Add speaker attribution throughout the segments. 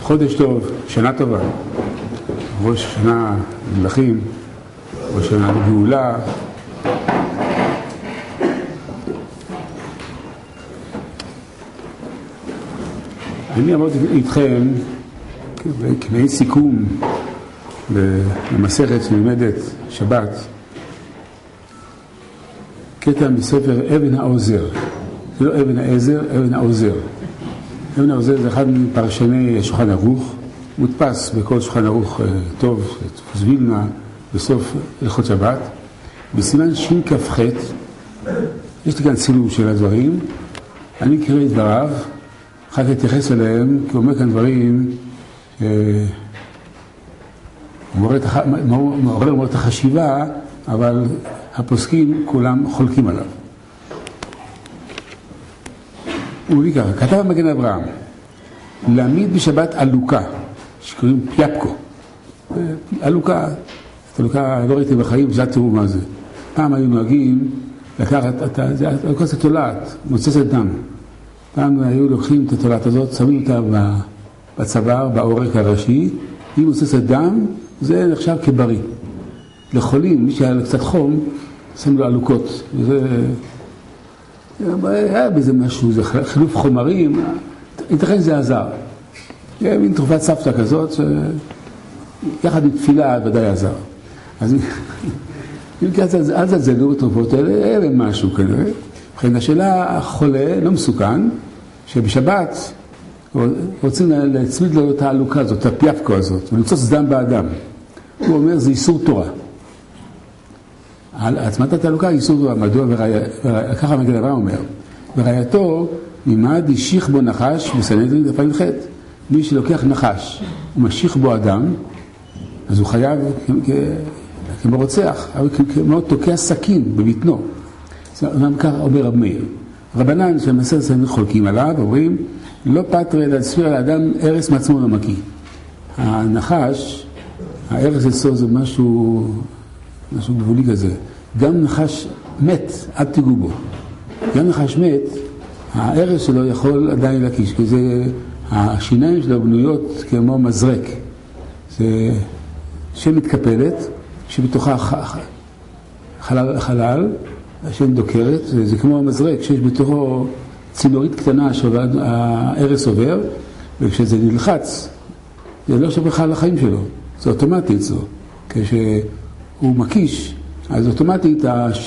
Speaker 1: חודש טוב, שנה טובה, ראש שנה למלכים, ראש שנה לגאולה. אני אמרתי איתכם כמעין סיכום למסכת שנלמדת שבת, קטע מספר אבן העוזר. זה לא אבן העזר, אבן העוזר. אבן העוזר זה אחד מפרשני שולחן ערוך, מודפס בכל שולחן ערוך טוב, זבילנה, בסוף הלכות שבת. בסימן שכ"ח, יש לי כאן צילום של הדברים, אני אקרא את דבריו, אחר כך אתייחס אליהם, כי הוא אומר כאן דברים, מעורר מאוד את החשיבה, אבל הפוסקים כולם חולקים עליו. הוא מביא ככה, כתב המגן אברהם, להעמיד בשבת אלוקה, שקוראים פיאפקו. אלוקה, את אלוקה לא ראיתי בחיים, זה תראו מה זה. פעם היו נוהגים לקחת, אלוקה זה תולעת, מוצצת דם. פעם היו לוקחים את התולעת הזאת, שמים אותה בצוואר, בעורק הראשי, היא מוצצת דם, זה נחשב כבריא. לחולים, מי שהיה קצת חום, שם לו אלוקות. היה בזה משהו, זה חילוף חומרים, ייתכן זה עזר. היה מין תרופת סבתא כזאת, יחד עם תפילה ודאי עזר. אז אז זלו בתרופות האלה, היה משהו כנראה. לכן השאלה, החולה לא מסוכן, שבשבת רוצים להצמיד לו את האלוקה הזאת, את הפיאפקו הזאת, ולצוץ דם באדם. הוא אומר, זה איסור תורה. הצמדת האלוקה איסור תורה, מדוע ככה מגן אברהם אומר. וראייתו, ממד ישיך בו נחש בסנהדרין דף ח'. מי שלוקח נחש ומשיך בו אדם, אז הוא חייב כמו רוצח, אבל כמו תוקע סכין בבטנו. כך אומר רב מאיר. רבנן של מסר סנהדרין חולקים עליו, אומרים, לא פטרי להסביר על האדם ארס מעצמו ומקיא. הנחש, הארס אצלו זה משהו גבולי כזה. גם נחש מת, אל תיגעו בו. גם נחש מת, הארס שלו יכול עדיין להקיש, כי זה, השיניים שלו בנויות כמו מזרק. זה שמתקפלת, שבתוכה חלל, דוקרת, זה כמו מזרק, שיש בתוכו צינורית קטנה שהארס עובר, וכשזה נלחץ, זה לא שווה לך על החיים שלו, זה אוטומטית זו. כשהוא מקיש, אז אוטומטית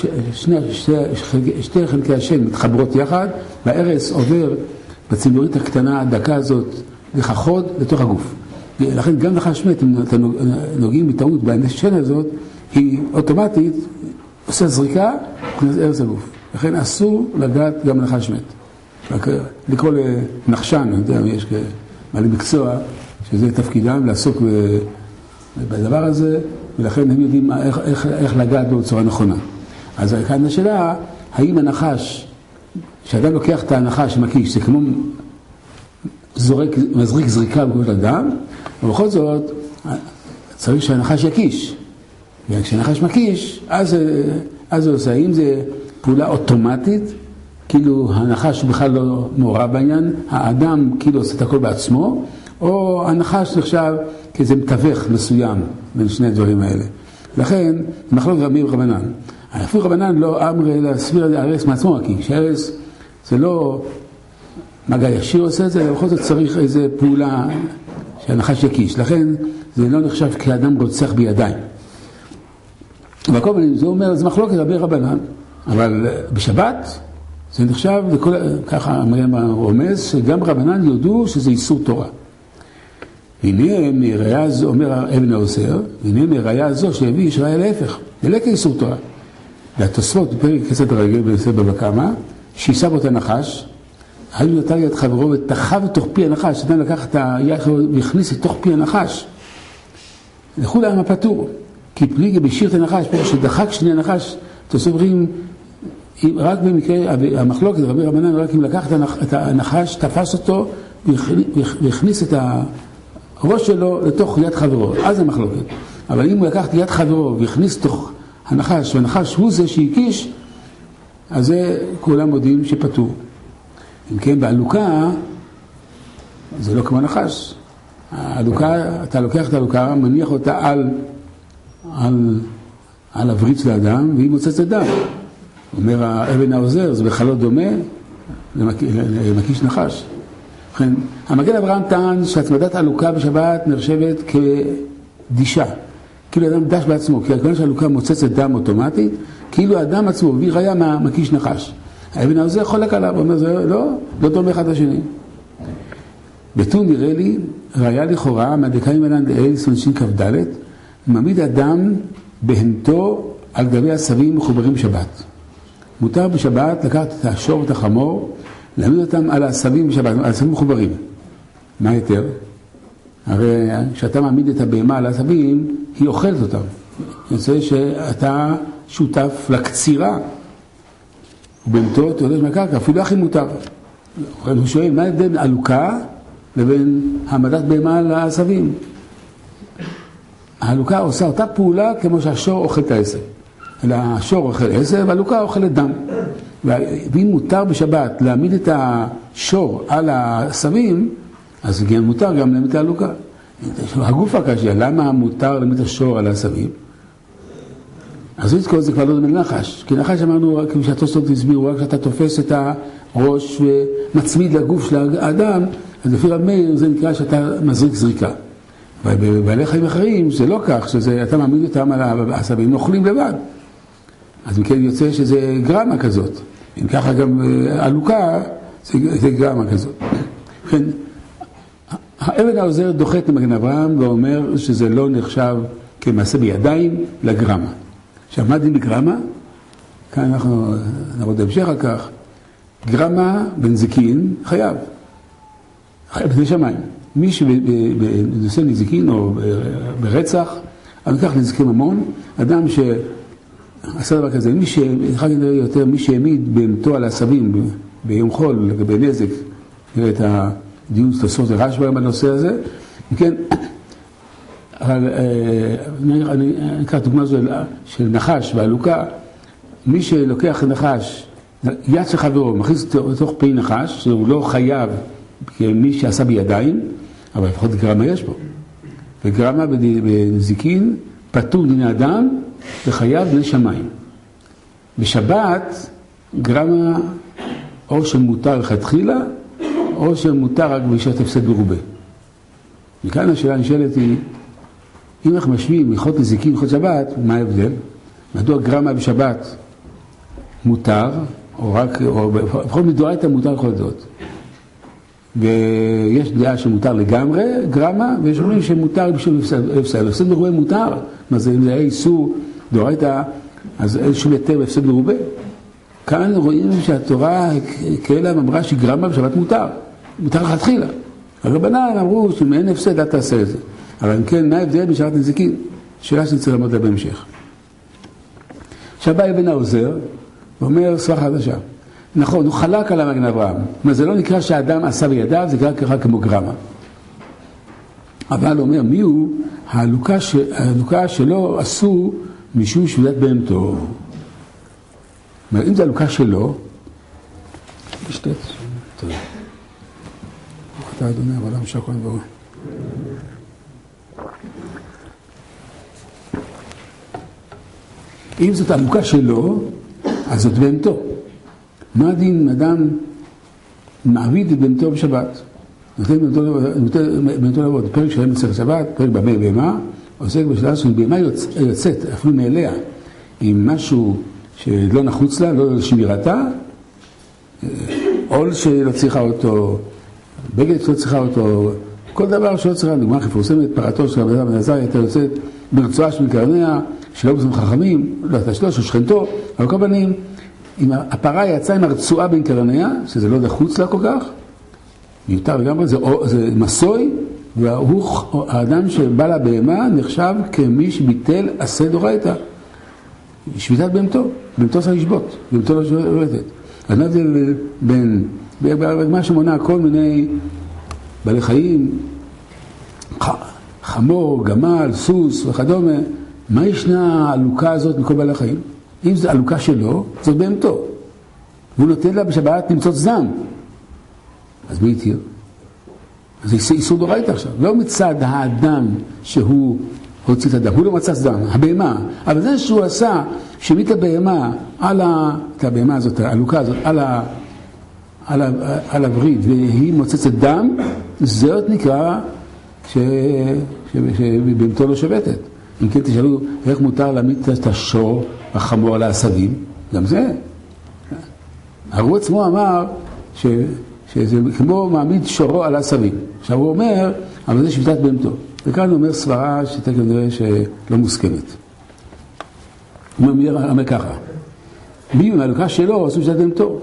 Speaker 1: שתי חלקי השן מתחברות יחד, והארס עובר בצינורית הקטנה הדקה הזאת דרך החוד לתוך הגוף. לכן גם נחש מת, אם אתם נוגעים בטעות בשן הזאת, היא אוטומטית עושה זריקה, נכנס ארס הגוף. לכן אסור לגעת גם נחש מת. לקרוא לנחשן, אני יודע, יש מעלי מקצוע, שזה תפקידם לעסוק בדבר הזה, ולכן הם יודעים איך לגעת בו בצורה נכונה. אז כאן השאלה, האם הנחש, כשאדם לוקח את הנחש שמקיש, זה כמו מזריק זריקה בגוף אדם, ובכל זאת צריך שהנחש יקיש. וכשהנחש מקיש, אז זה עושה, האם זה פעולה אוטומטית, כאילו הנחש בכלל לא מעורב בעניין, האדם כאילו עושה את הכל בעצמו, או הנחש נחשב כאיזה מתווך מסוים בין שני הדברים האלה. לכן, מחלוק רבים רבנן. אפילו רבנן לא אמר להסביר את הארס מעצמו, כי כשהארס זה לא מגע ישיר עושה את זה, ובכל זאת צריך איזו פעולה שהנחש יקיש. לכן, זה לא נחשב כאדם רוצח בידיים. והכל מיני, זה אומר, זה מחלוקת רבי רבנן. אבל בשבת, זה נחשב, ככה רומז, שגם רבנן יודו שזה איסור תורה. הנה מראיה זו, אומר אבן העוזר, הנה מראיה זו שהביא ישריה להפך, זה לא כאיסור תורה. והתוספות, בפרק כסת הרגל בסדר בקמה, שיסה בו את הנחש, היו נטל יד חברו ותחב לתוך פי הנחש, אדם לקח את היד חברו והכניס לתוך פי הנחש. לכו להם הפטור, כי פליגה בשיר את הנחש, שדחק שני הנחש, תוספים רק במקרה, המחלוקת, רבי רבנן, רק אם לקח את הנחש, תפס אותו, והכניס את הראש שלו לתוך יד חברו, אז זה מחלוקת. אבל אם הוא לקח את יד חברו והכניס לתוך הנחש, והנחש הוא זה שהקיש, אז זה כולם מודים שפטור. אם כן, בעלוקה, זה לא כמו נחש. אתה לוקח את העלוקה, מניח אותה על הווריץ לאדם, והיא מוצאת את דם. אומר האבן העוזר, זה בכלל לא דומה למקיש נחש. לכן, המגן אברהם טען שהצמדת העלוקה בשבת נחשבת כדישה. כאילו אדם דש בעצמו, כי הכוונה שהעלוקה מוצצת דם אוטומטית, כאילו האדם עצמו הביא ראיה מהמקיש נחש. האבן העוזר חולק עליו, אומר, זה לא דומה אחד לשני. בתון נראה לי, ראיה לכאורה, מהדקאים אלן דאל, סונשים כ"ד, מעמיד אדם בהמתו על גבי עשבים מחוברים שבת. מותר בשבת לקחת את השור ואת החמור, להעמיד אותם על העשבים בשבת, על העשבים מחוברים. מה יותר? הרי כשאתה מעמיד את הבהמה על העשבים, היא אוכלת אותם. אני רוצה שאתה שותף לקצירה, ובהמתו תולש מהקרקע, אפילו הכי מותר. הוא שואל, מה ההבדל בין עלוקה לבין העמדת בהמה על העשבים? העלוקה עושה אותה פעולה כמו שהשור אוכל את העשב. אלא השור אוכל עשב, והעלוקה אוכלת דם. ואם מותר בשבת להעמיד את השור על העשבים, אז גם מותר גם להעמיד את העלוקה. הגוף הקשה, למה מותר להעמיד את השור על העשבים? אז זה כבר לא דומה לנחש. כי נחש אמרנו, כמו שהתוספות הסבירו, רק כשאתה תופס את הראש ומצמיד לגוף של האדם, אז לפי רב מאיר זה נקרא שאתה מזריק זריקה. ובבעלי חיים אחרים זה לא כך, שאתה מעמיד אותם על העשבים, נאכלים לבד. אז מכן יוצא שזה גרמה כזאת. אם ככה גם עלוקה, זה גרמה כזאת. לכן, האבן העוזר דוחה את מגן אברהם ואומר שזה לא נחשב כמעשה בידיים לגרמה. עכשיו, מה דין בגרמה? כאן אנחנו נעבוד בהמשך על כך. גרמה בנזיקין חייב. חייב בני שמיים. מי שבנושא נזיקין או ברצח, אבל כך נזיקים המון, אדם שעשה דבר כזה, מי שהעמיד בהמתו על העשבים ביום חול לגבי נזק, נראה את הדיון סטוסות הרשב"א בנושא הזה, וכן, אני אקח דוגמה זו של נחש והעלוקה, מי שלוקח נחש, יד של חברו, מכניס לתוך פי נחש, שהוא לא חייב כמי שעשה בידיים, אבל לפחות גרמה יש פה. וגרמה בנזיקין פטור דיני אדם וחייב בני שמיים. בשבת גרמה או שמותר לכתחילה, או שמותר רק בשעת הפסד ברובה. מכאן השאלה נשאלת היא, אם אנחנו משווים מלכות נזיקין ולכות שבת, מה ההבדל? מדוע גרמה בשבת מותר, או רק, או לפחות מדאורייתא מותר לכל זאת. ויש דעה שמותר לגמרי, גרמה, ויש אומרים שמותר בשביל הפסד. הפסד ברובה מותר, מה זה, אם זה היה איסור דאורייתא, אז אין שום היתר בהפסד ברובה. כאן רואים שהתורה כאלה אמרה שגרמה בשבת מותר. מותר לכתחילה. הרבנן אמרו שמאין הפסד אל תעשה את זה. אבל אם כן, מה ההבדל בשעת נזיקין? שאלה שנצטרך ללמוד לה בהמשך. עכשיו בא אבן העוזר, ואומר סברה חדשה. נכון, הוא חלק על המגן אברהם. אבל זה לא נקרא שהאדם עשה בידיו, זה נקרא כמו גרמה. אבל הוא אומר, מי הוא? העלוקה שלו עשו משום שבידת בהמתו. אם זה העלוקה שלו, בשתת, תודה. ברוך אתה אדוני, העולם שהכל ברור. אם זאת העלוקה שלו, אז זאת בהמתו. מה הדין אדם מעביד את בהמתו בשבת? נותן בהמתו לעבוד. פרק שלהם מסכת שבת, פרק במה בהמה, עוסק בשאלה של בהמה יוצאת, אפילו מאליה, עם משהו שלא נחוץ לה, לא לשמירתה, עול שלא צריכה אותו, בגד שלא צריכה אותו, כל דבר שלא צריכה, דוגמה מפורסמת, פרתו של רבי בן עזריה הייתה יוצאת ברצועה של קרניה, שלא בזמן חכמים, לא הייתה שלו, של שכנתו, אבל כל פנים, אם הפרה יצאה עם הרצועה בין קרניה, שזה לא נחוץ לה כל כך, מיותר לגמרי, זה מסוי, והאדם שבא לבהמה נחשב כמי שביטל עשה דאורייתא. שביתת בהמתו, בהמתו צריך לשבות, בהמתו לא שולטת. אז מה זה בין, מה שמונה כל מיני בעלי חיים, חמור, גמל, סוס וכדומה, מה ישנה העלוקה הזאת מכל בעלי חיים? אם זו עלוקה שלו, זאת בהמתו. והוא נותן לה בשבת למצוא זם. אז מי יתיר? זה איסור דאורייתא עכשיו. לא מצד האדם שהוא הוציא את הדם, הוא לא מצא דם, הבהמה. אבל זה שהוא עשה, שמית הבהמה את הבהמה הזאת, העלוקה הזאת, על הברית, והיא מוצצת דם, זה עוד נקרא שבהמתו לא שובתת. אם כן תשאלו, איך מותר להעמיד את השור החמור על העשבים? גם זה. הוא עצמו אמר שזה כמו מעמיד שורו על העשבים. עכשיו הוא אומר, אבל זה שביתת בהמתו. וכאן הוא אומר סברה שאתה כנראה שלא מוסכמת. הוא אומר ככה, מי מהלוקה שלו עשו שביתת בהמתו?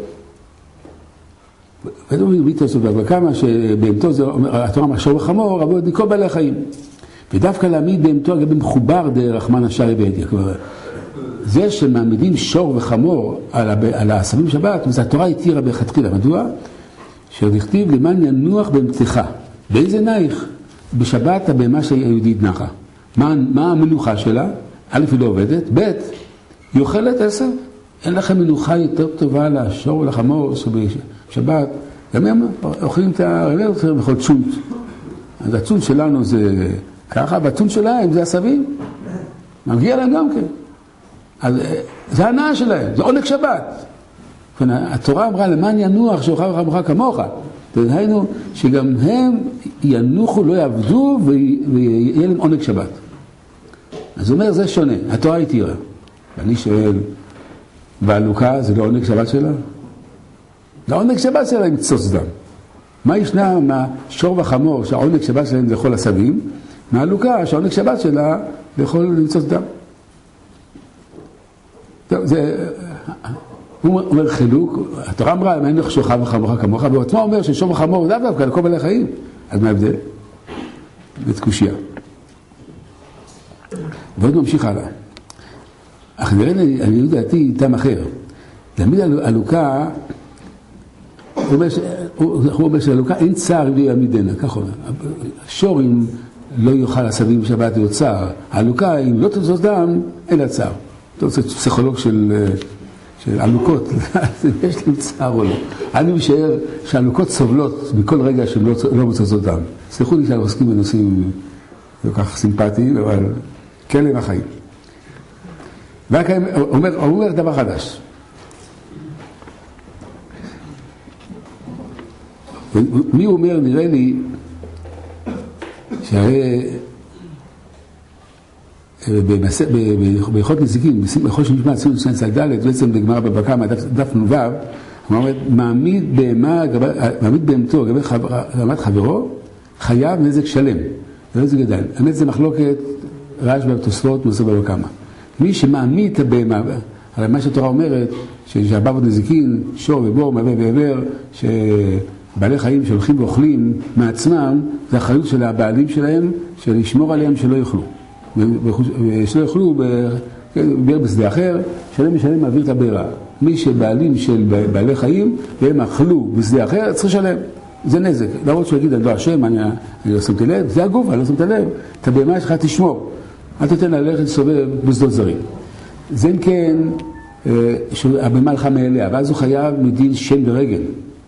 Speaker 1: ואתה אומר, מי תעשו בה? וכמה שבהמתו זה, התורה אמר שור וחמור, אבל ניקול בעלי החיים. ודווקא להעמיד בהמתו אגב מחובר דרחמן השארי בעדיה. כלומר, זה שמעמידים שור וחמור על העשבים בשבת, וזה התורה התירה בכתחילה. מדוע? שדכתיב למען ינוח בהמתך. באיזה נייך? בשבת הבהמה שהיהודית נחה. מה המנוחה שלה? א', היא לא עובדת, ב', היא אוכלת עשב. אין לכם מנוחה יותר טובה לשור ולחמור שבשבת. גם הם אוכלים את הרמר בכל צ'ונט. אז הצ'ונט שלנו זה ככה, והצ'ונט שלהם זה עשבים. מגיע להם גם כן. אז זה הנאה שלהם, זה עונג שבת. התורה אמרה למען ינוח שאוכל וחמוך כמוך. דהיינו שגם הם ינוחו, לא יעבדו ויהיה להם עונג שבת. אז הוא אומר, זה שונה, התורה התירה. ואני שואל, והעלוקה זה לא עונג שבת שלה? זה עונג שבת שלה עם צוץ דם. מה ישנה מהשור וחמור שהעונג שבת שלהם זה לאכול עשבים, מהעלוקה שהעונג שבת שלה לאכול למצוץ דם? טוב, זה... הוא אומר חילוק, התורה אמרה, אין לך שורך וחמורך כמוך, והוא עצמו אומר ששור וחמור זה דווקא לכל בעלי חיים. אז מה ההבדל? זה קושיה. ועוד ממשיך הלאה. אך נראה לי, אני יודעתי איתם אחר. להעמיד עלוקה, הוא אומר שהעלוקה אין צער אם לא יעמידנה, כך אומר. שור אם לא יאכל עשבים בשבת הוא צער. העלוקה אם לא תוצאות דם, אין לה צער. אתה רוצה פסיכולוג של עלוקות, יש להם צער או לא. אני משער שעלוקות סובלות מכל רגע שהן לא מוצצות דם. סליחו לי שאנחנו עוסקים בנושאים לא כך סימפטיים, אבל כן הם החיים. הוא אומר דבר חדש. מי הוא אומר, נראה לי, שהרי בהלכות נזיקין, בהלכות שנשמע ציון צד ד' בעצם בגמרא בבא קמא דף נ"ו, הוא אומר, מעמיד בהמתו לגבי רמת חברו, חייב נזק שלם. זה נזק גדל. האמת זה מחלוקת רשב"י בתוספות מוסר בבא קמא. מי שמעמיד את הבהמה, הרי מה שהתורה אומרת, שהבבות נזיקין, שור ובור, מהווה ועבר, שבעלי חיים שהולכים ואוכלים מעצמם, זה האחריות של הבעלים שלהם, של לשמור עליהם שלא יאכלו. ושלא יאכלו בבאר בשדה אחר, שלם משלם מעביר את הבארה. מי שבעלים של בעלי חיים, והם אכלו בשדה אחר, צריך לשלם. זה נזק. למרות שהוא יגיד, אני לא אשם, אני לא שמתי לב, זה הגוף, אני לא שמתי לב. את הבהמה שלך תשמור. אל תתן ללכת לסובב בשדות זרים. זה אם כן, שהבהמה הלכה מאליה, ואז הוא חייב מדין שם ורגל.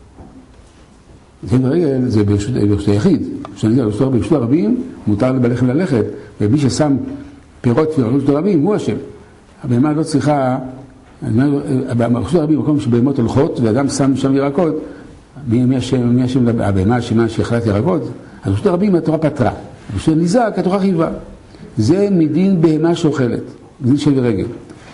Speaker 1: שם ורגל זה ברשות היחיד. ברשות הרבים מותר לבעלי חיים ללכת, ומי ששם פירות ברשות הרבים הוא השם. הבהמה לא צריכה, ברשות הרבים מקום שבהמות הולכות, ואדם שם שם ירקות, מי השם, הבהמה השמה שאכלת ירקות, אז ברשות הרבים התורה פטרה. ברשות הניזק התורה חייבה. זה מדין בהמה שאוכלת, מדין שם ורגל.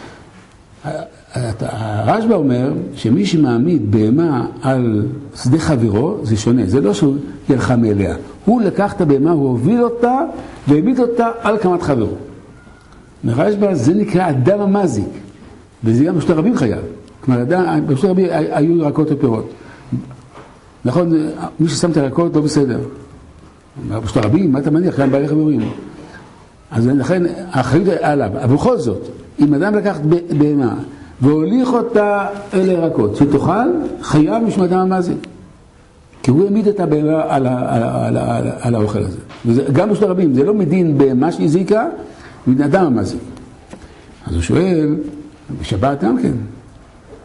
Speaker 1: הרשב"א אומר שמי שמעמיד בהמה על שדה חברו זה שונה, זה לא שהוא ילכה מאליה, הוא לקח את הבהמה, הוא הוביל אותה והעמיד אותה על קמת חברו. הרשב"א זה נקרא אדם המזיק, וזה גם בשביל הרבים חייב. כלומר, בשביל הרבים היו ירקות ופירות. נכון, מי ששם את הירקות לא בסדר. בשביל הרבים, מה אתה מניח? כאן בעלי חברים. אז לכן האחריות עליו, אבל בכל זאת, אם אדם לקח בהמה והוליך אותה אל הירקות, שתאכל, חייב משום אדם המזיק. כי הוא העמיד את הבהמה על האוכל הזה. גם בשביל הרבים, זה לא מדין בהמה שהזיקה, מדין אדם המזיק. אז הוא שואל, בשבת גם כן.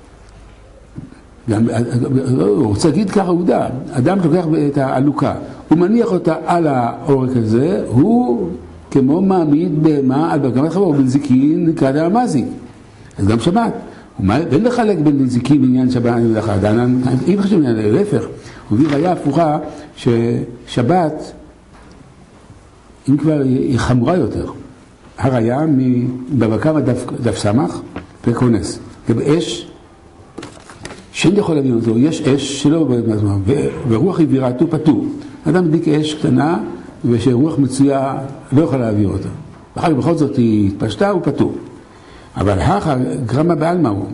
Speaker 1: הוא רוצה להגיד ככה עובדה, אדם לוקח את העלוקה, הוא מניח אותה על העורק הזה, הוא כמו מעמיד בהמה על ברכת חמור, בנזיקין נקרא דרמזיק. אז גם שבת. ואין לחלק בין נזיקין בעניין שבת למלאכה. אם חשוב להפך, הוא הביא ראיה הפוכה ששבת, אם כבר היא חמורה יותר, הראיה מבבא קמא דף סמך וקונס. באש, שאין יכול להביא אותו, יש אש שלא עובד מהזמן, ורוח עבירתו פטור. אדם מדליק אש קטנה, ושרוח מצויה לא יכול להעביר אותה. ואחר כך בכל זאת היא התפשטה, הוא פטור. אבל האחר גרמה בעלמא הוא.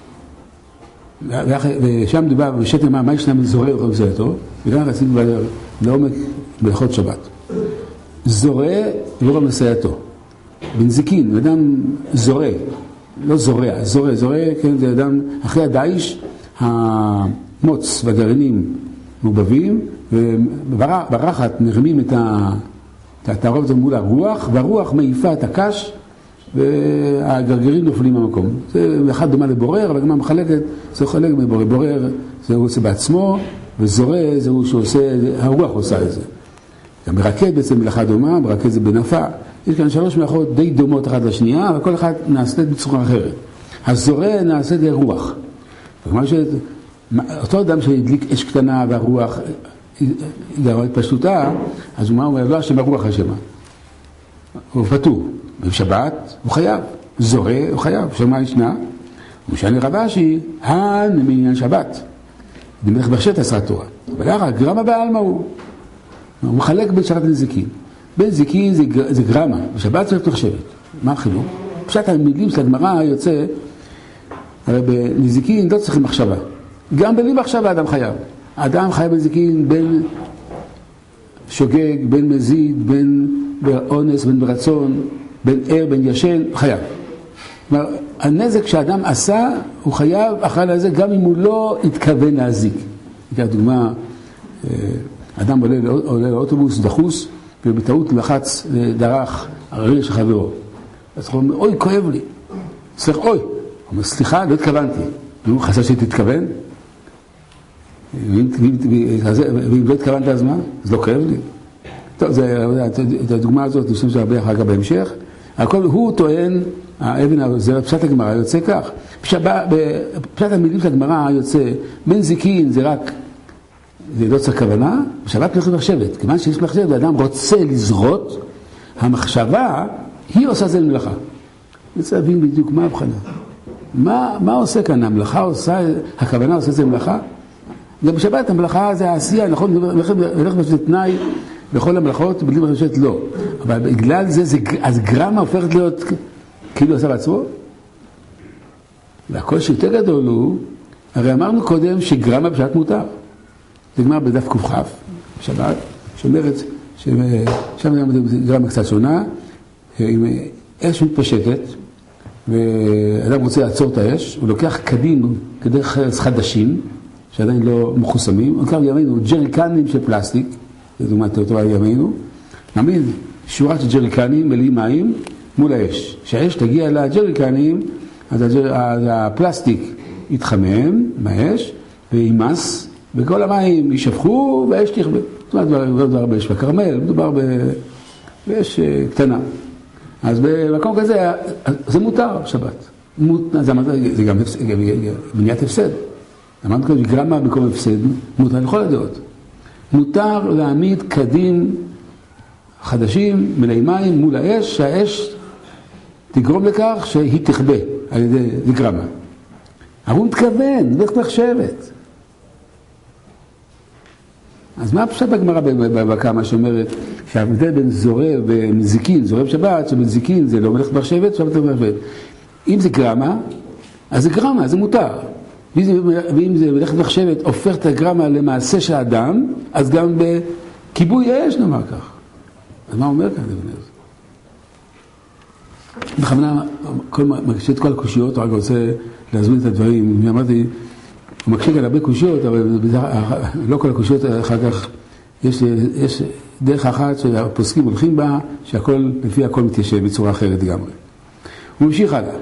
Speaker 1: ושם מדובר בשטר מה ישנם זורע ורוב זרעתו, וגם רצינו לעומק בהלכות שבת. זורע ורוב מסייעתו. בנזיקין, אדם זורע, לא זורע, זורע, כן, זה אדם, אחרי הדייש, המוץ והגרעינים מעובבים, וברחת נרמים את התערובת מול הרוח, והרוח מעיפה את הקש, והגרגירים נופלים במקום. זה אחד דומה לבורר, אבל גם המחלקת, זה חלק מבורר. בורר זה הוא עושה בעצמו, וזורע זה הוא שעושה, הרוח עושה את זה. גם ברקד בעצם מלאכה דומה, ברקד זה בנפה. יש כאן 3 מלאכות די דומות אחת לשנייה, אבל כל אחת נעשית בצורה אחרת. הזורע נעשית לרוח. כלומר אותו אדם שהדליק אש קטנה והרוח גרמה את פשטותה, אז הוא אומר, לא השם הרוח השמה. הוא פטור. בשבת הוא חייב. זורע הוא חייב. שמה ישנה? הוא משנה רבשי, מעניין שבת. דמלך בשט עשרה תורה. אבל ככה, גרמה בעלמא הוא. הוא מחלק בין שרת לנזיקין. בין זיקין זה גרמה. בשבת צריך לחשבת. מה החילוק? פשט המילים של הגמרא יוצא, הרי בנזיקין לא צריכים מחשבה. גם בלי מחשבה האדם חייב. האדם חייב בנזיקין בין שוגג, בין מזיד, בין באונס, בין ברצון, בין ער, בין ישן, חייב. כלומר, הנזק שהאדם עשה, הוא חייב אחרי לזה, גם אם הוא לא התכוון להזיק. ניקח דוגמה, אדם עולה לאוטובוס דחוס, ובטעות לחץ דרך הריר של חברו. אז הוא אומר, אוי, כואב לי. סליח, אוי. הוא אומר, סליחה, לא התכוונתי. הוא חשב שתתכוון? ואם לא התכוונת אז מה? אז לא כואב לי. טוב, את הדוגמה הזאת, אני חושב שהרבה אחר כך בהמשך. הכל, הוא טוען, זה פשט הגמרא יוצא כך. פשט המילים של הגמרא יוצא, בין זיקין זה רק, זה לא צריך כוונה, בשבת מלאכת מחשבת. כיוון שיש מחשבת, ואדם רוצה לזרות, המחשבה, היא עושה זה למלאכה. אני רוצה להבין בדיוק מה הבחנה. מה עושה כאן? המלאכה עושה, הכוונה עושה זה למלאכה? גם בשבת המלאכה זה העשייה, נכון? מלאכת מחשבת תנאי בכל המלאכות, בלי מחשבת לא. אבל בגלל זה, אז גרמה הופכת להיות כאילו עושה בעצמו. והכל שיותר גדול הוא, הרי אמרנו קודם שגרמה בשבת מותר. זה גמר בדף ק"כ, בשבת, שאומרת, שם גרמה קצת שונה, עם אש מתפשטת, ואדם רוצה לעצור את האש, הוא לוקח קדים כדי חדשים, שעדיין לא מחוסמים, הוא קרא בימינו ג'ריקנים של פלסטיק, זו דוגמה טובה בימינו, נעמיד שורה של ג'ריקנים מלאים מים מול האש. כשהאש תגיע לג'ריקנים, אז הפלסטיק יתחמם מהאש וימס, וכל המים יישפכו והאש תכבה. זאת אומרת, לא מדובר באש בקרמל, מדובר באש קטנה. אז במקום כזה, זה מותר שבת. זה גם מניעת הפסד. אמרנו כאן, גרמה במקום הפסד, מותר לכל הדעות. מותר להעמיד קדים חדשים מלאי מים מול האש, שהאש תגרום לכך שהיא תכבה על ידי גרמה. אבל הוא מתכוון, לך מחשבת. אז מה פשט בגמרא בקמא שאומרת שההבדל בין זורע ומזיקין, זורע בשבת, שמזיקין זה לא מלאכת מחשבת, שבת לא מחשבת. אם זה גרמה, אז זה גרמה, זה מותר. ואם זה מלאכת מחשבת הופך את הגרמה למעשה של האדם, אז גם בכיבוי אש נאמר כך. אז מה אומר כאן? בכוונה, מקשה את כל הקושיות, רק רוצה להזמין את הדברים. אמרתי, הוא מקשה על הרבה קושיות, אבל לא כל הקושיות, אחר כך יש דרך אחת שהפוסקים הולכים בה, שהכל, לפי הכל מתיישב בצורה אחרת לגמרי. הוא ממשיך הלאה.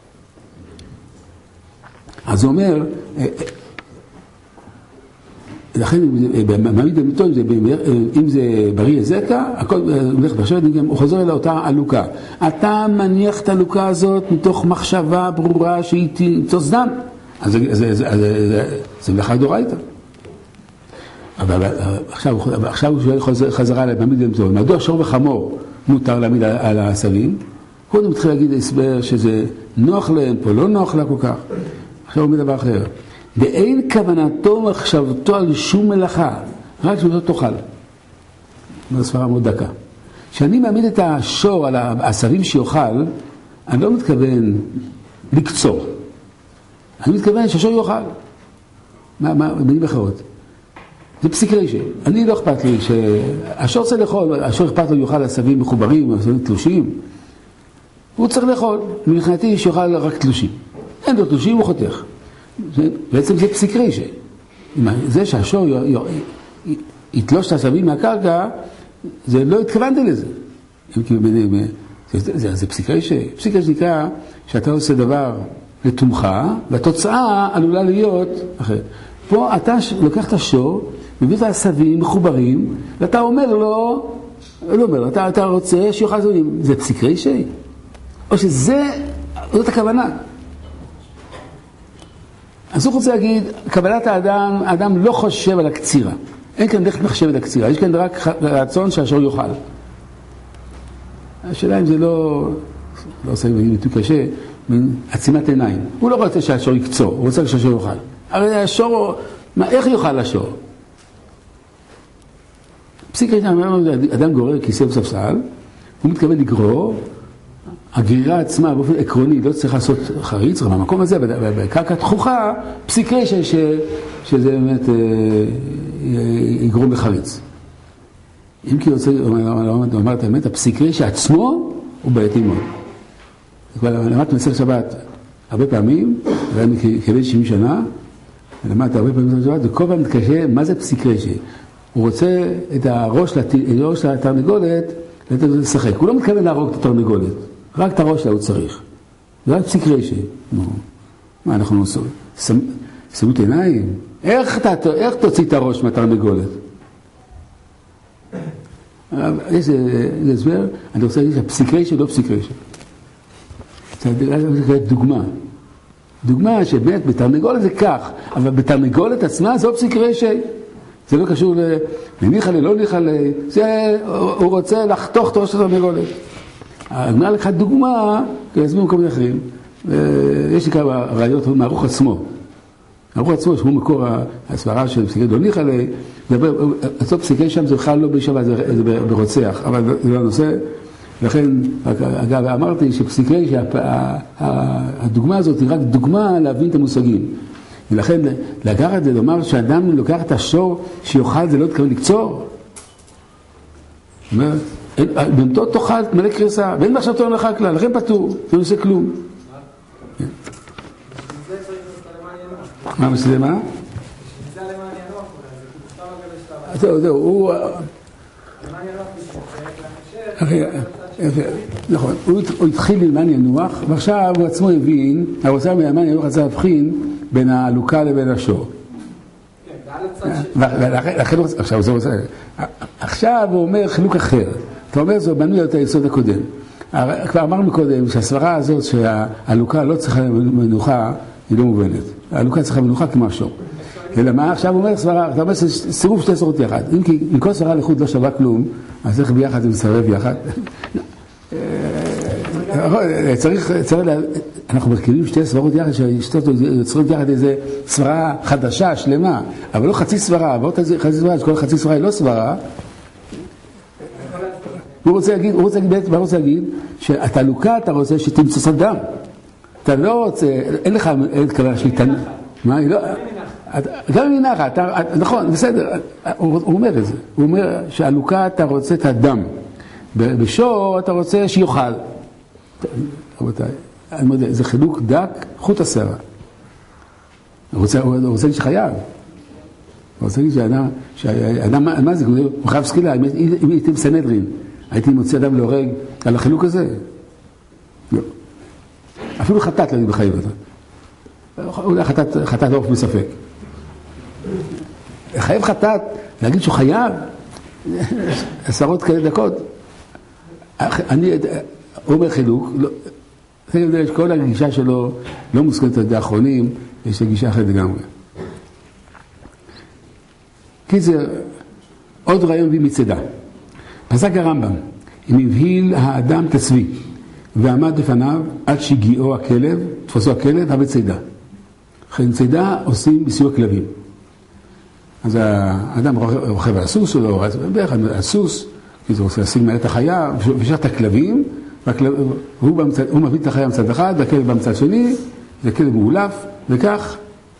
Speaker 1: אז הוא אומר, לכן, מעמיד אמיתו, אם זה בריא הזקה, הכל הולך בשבת, הוא חוזר אל אותה עלוקה. אתה מניח את העלוקה הזאת מתוך מחשבה ברורה שהיא תיצוץ דם. אז זה מלאכה דאורייתא. אבל עכשיו הוא שואל חזרה למעמיד אמיתו, מדוע שור וחמור מותר להעמיד על העשבים? קודם מתחיל להגיד הסבר שזה נוח להם פה, לא נוח לה כל כך. עכשיו הוא אומר דבר אחר. ואין כוונתו מחשבתו על שום מלאכה, רק שבתו תאכל. זו סברה מאוד דקה. כשאני מעמיד את השור על העשבים שיאכל, אני לא מתכוון לקצור. אני מתכוון שהשור יאכל. במילים אחרות. זה פסיק רישא. אני לא אכפת לי שהשור צריך לאכול, השור אכפת לו יאכל עשבים מחוברים, עשבים תלושים. הוא צריך לאכול. מבחינתי שיאכל רק תלושים. אין לו תלושים, הוא חותך. בעצם זה פסיק רישא. זה שהשור יתלוש את העשבים מהקרקע, זה לא התכוונתי לזה. זה פסיק רישא. פסיק רישא נקרא שאתה עושה דבר לתומך, והתוצאה עלולה להיות אחרת. פה אתה לוקח את השור, מביא את העשבים מחוברים, ואתה אומר לו, לא אומר, אתה רוצה שיוכל עשבים. זה פסיק רישא? או זאת הכוונה. אז הוא רוצה להגיד, קבלת האדם לא חושב על הקצירה. אין כאן דרך מחשב את הקצירה, יש כאן רק רצון שהשור יאכל. השאלה אם זה לא עושה ביטוי קשה, מן עצימת עיניים. הוא לא רוצה שהשור יקצור, הוא רוצה שהשור יאכל. הרי השור, איך יאכל השור? פסיק רישא, אדם גורר כיסא בספסל, הוא מתכוון לגרור, הגרירה עצמה באופן עקרוני לא צריך לעשות חריץ, אבל במקום הזה, בקרקע תחוכה, פסיק רישא שזה באמת יגרום לחריץ. אם כי רוצה, אומר את האמת, הפסיק רישא עצמו הוא בעייתי מאוד. כבר למדתי מסכת שבת הרבה פעמים, ואני כבן 70 שנה, למדתי הרבה פעמים מסכת שבת, וכל פעם מתקשה, מה זה פסיק רישא? הוא רוצה את הראש לתרנגולת, לתת לזה לשחק. הוא לא מתכוון להרוג את התרנגולת. רק את הראש לה הוא צריך. זה רק פסיק רישא. מה, אנחנו שמים עיניים? איך תוציא את הראש מהתרנגולת? יש הסבר, אני רוצה להגיד שהפסיק רישא לא פסיק רישא. זה דוגמה. דוגמה שבאמת בתרנגולת זה כך, אבל בתרנגולת עצמה זה לא פסיק רישא. זה לא קשור לניחא לי, לא ניחא לי. הוא רוצה לחתוך את ראש התרנגולת. הגמרא לקחה דוגמה, כי להסביר במקומות אחרים. יש לי כמה ראיות מהערוך עצמו. הערוך עצמו, שהוא מקור הסברה של פסיקי לא ניחא לי, לעשות פסיקי שם זה בכלל לא בשבת, זה ברוצח, אבל זה לא הנושא. לכן, אגב, אמרתי שפסיקי, שהדוגמה הזאת היא רק דוגמה להבין את המושגים. ולכן, לקחת זה לומר שאדם לוקח את השור שיאכל, זה לא תכוון לקצור. זאת אומרת, במתו תאכל, תמלא קריסה, ואין מחשבתו אין לך כלל, לכן פטור, לא נעשה כלום. מה מסלמה? זה למען ינוח, זה כפתר זהו, הוא... נכון, הוא התחיל למען ינוח, ועכשיו הוא עצמו הבין, הרוצה למען ינוח רצה להבחין בין העלוקה לבין השור. עכשיו הוא אומר חילוק אחר. אתה אומר זו בנוי את היסוד הקודם. כבר אמרנו קודם שהסברה הזאת שהעלוקה לא צריכה מנוחה היא לא מובנת. העלוקה צריכה מנוחה כמו השור. אלא מה? עכשיו הוא אומר סברה, אתה אומר סירוב שתי סברות יחד. אם כי מכל סברה לחוד לא שווה כלום, אז איך ביחד זה מסרב יחד? אנחנו מרכיבים שתי סברות יחד, שיוצרות יחד איזו סברה חדשה, שלמה, אבל לא חצי סברה, חצי סברה, שכל חצי סברה היא לא סברה. הוא רוצה להגיד שהתעלוקה אתה רוצה שתמצוץ דם. אתה לא רוצה, אין לך כוונה שליטה. מה? היא לא... גם אם נחה, נכון, בסדר, הוא אומר את זה. הוא אומר שהעלוקה אתה רוצה את הדם. בשור אתה רוצה שיוכל. רבותיי, אני מודה, זה חילוק דק, חוט השערה. הוא רוצה להגיד שחייב. הוא רוצה להגיד שהאדם, מה זה? הוא חייב סקילה, אם הייתי בסנהדרין, הייתי מוציא אדם להורג על החילוק הזה? לא. אפילו חטאת להגיד בחייב אותו. אולי חטאת לא בספק. חייב חטאת, להגיד שהוא חייב, עשרות כאלה דקות. אני אומר חילוק, כל הגישה שלו לא מוסכמת על ידי האחרונים, יש גישה אחרת לגמרי. קיצר, עוד רעיון מצדה. פסק הרמב"ם, אם הבהיל האדם את הצבי, ועמד לפניו עד שהגיעו הכלב, תפסו הכלב, הבא צידה. לכן צידה עושים בסיוע כלבים. אז האדם רוכב על הסוס שלו, בערך על הסוס, כי זה רוצה להשיג מהר את החיה, ושאר את הכלבים, הוא מביא את החיה מצד אחד, והכלב במצד שני, וכלב מאולף, וכך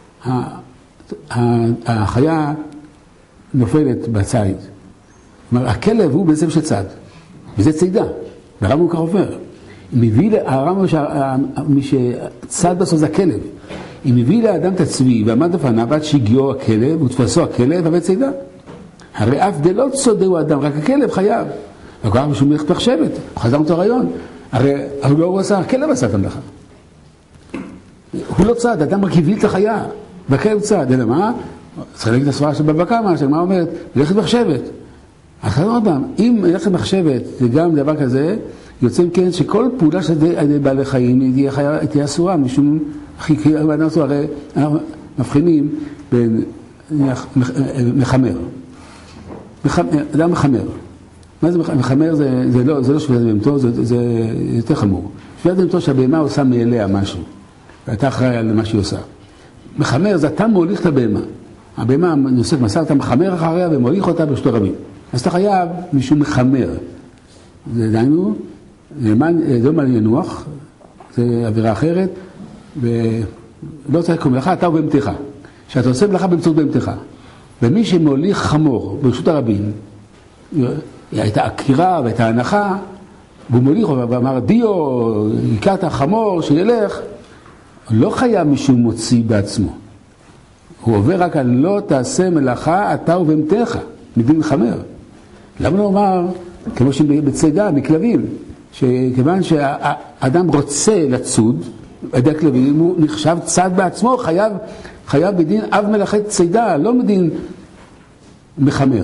Speaker 1: החיה נופלת בצייד. זאת אומרת, הכלב הוא בעצם של צד, וזה צידה, והרמב"ם הוא כך עובר. הרמב"ם מי שצד בסוף זה הכלב. אם הביא לאדם את הצבי ועמד לפניו עד שהגיעו הכלב ותפסו הכלב הבא צידה. הרי אף דלא צודהו אדם, רק הכלב חייב. וכבר משום מלאכת מחשבת, הוא חזר אותו הרעיון. הרי הוא לא עשה, הכלב עשה את המלאכה. הוא לא צד, אדם רק הביא את החיה, והכלב צד. אלא מה? צריך להגיד את הסברה של בבא קמא, שמה אומרת? מלאכת מחשבת. אחרי עוד פעם, אם מלאכת מחשבת זה גם דבר כזה, יוצא כן שכל פעולה של בעלי חיים תהיה אסורה, משום הרי אנחנו מבחינים בין מחמר. אדם מחמר. מה זה מחמר? זה לא שביעת בהמתו, זה יותר חמור. שביעת בהמתו שהבהמה עושה מאליה משהו, ואתה אחראי על מה שהיא עושה. מחמר זה אתה מוליך את הבהמה. הבהמה נושאת מסע, אתה מחמר אחריה ומוליך אותה ברשות הרבים. אז אתה חייב משום מחמר. זה דיינו, זה מה לנוח, זה עבירה אחרת, ולא צריך לקום מלאכה, אתה ובהמתך. שאתה עושה מלאכה באמצעות בהמתך. ומי שמוליך חמור ברשות הרבים, הייתה עקירה והייתה הנחה, והוא מוליך ואמר דיו, יקעת חמור שילך, לא חייב מישהו מוציא בעצמו. הוא עובר רק על לא תעשה מלאכה, אתה ובהמתך, מדין חמר. למה לא אומר, כמו שבצידה, מכלבים, שכיוון שהאדם רוצה לצוד, עדי הכלבים, הוא נחשב צד בעצמו, חייב בדין אב מלאכת צידה, לא מדין מחמר.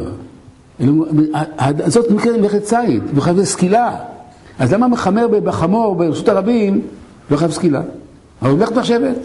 Speaker 1: זאת נקראת מלאכת ציד, הוא חייב סקילה. אז למה מחמר בחמור ברשות הרבים, לא חייב סקילה? אבל הוא מלאכת מחשבת.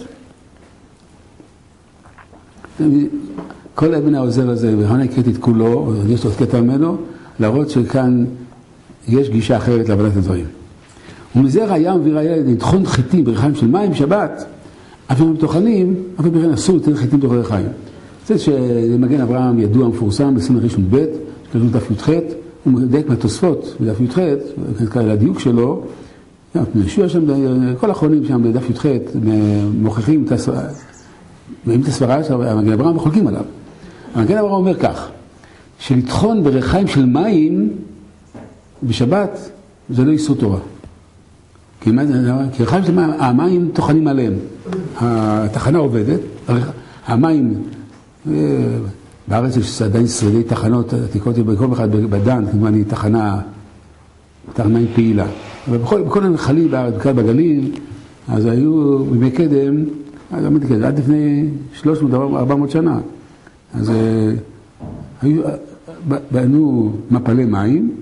Speaker 1: כל אבן העוזר הזה, והנה הקראתי את כולו, יש לו קטע ממנו, להראות שכאן יש גישה אחרת להבנת הדברים. ומזה ראיה וראיה לדחון חיטים בריחיים של מים שבת, אף הם טוחנים, אף הם בכלל אסור לתת חיטים בתוך ריחיים. זה שמגן אברהם ידוע מפורסם בסמל ראשון ב', שכתוב דף י"ח, הוא מדייק מהתוספות בדף י"ח, לדיוק שלו, ישוע שם, כל האחרונים שם בדף י"ח, מוכיחים את הסברה של המגן אברהם וחולקים עליו. המגן אברהם אומר כך, שלטחון בריחיים של מים בשבת זה לא איסור תורה. כי ריחיים של מים, המים טוחנים עליהם. התחנה עובדת, המים, בארץ יש עדיין שרידי תחנות עתיקות, בכל אחד בדן, כמובן היא תחנה מים פעילה. אבל בכל הנחלים בארץ, בכלל בגליל, אז היו בימי קדם, עד לפני 300-400 שנה. אז היו, בנו מפלי מים,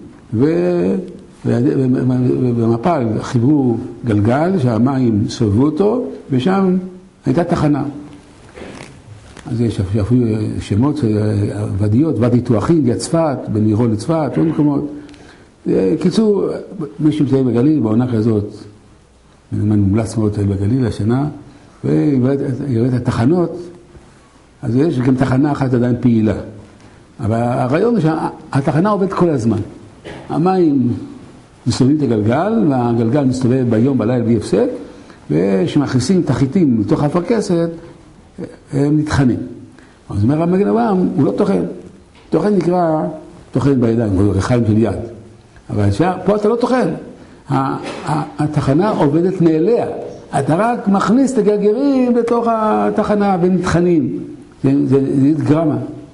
Speaker 1: ובמפל חיברו גלגל שהמים סובבו אותו, ושם הייתה תחנה. אז יש אפילו שמות, ודיות, ודי תואחין, יד צפת, בין עירון לצפת, עוד מקומות. קיצור, מי שמתאר בגליל, בעונה כזאת, מומלץ מאוד בגליל השנה, ויראה את התחנות, אז יש גם תחנה אחת עדיין פעילה. אבל הרעיון הוא שהתחנה עובדת כל הזמן. המים מסתובבים את הגלגל, והגלגל מסתובב ביום, בלילה, בלי הפסק, וכשמכניסים את החיטים לתוך האפרכסת, הם נטחנים. אז אומר המגן אברהם, הוא לא טוחן. טוחן נקרא טוחן בידיים, הוא ריחיים של יד. אבל פה אתה לא טוחן. התחנה עובדת מאליה. אתה רק מכניס את הגרגירים לתוך התחנה ונטחנים. זה גרמה.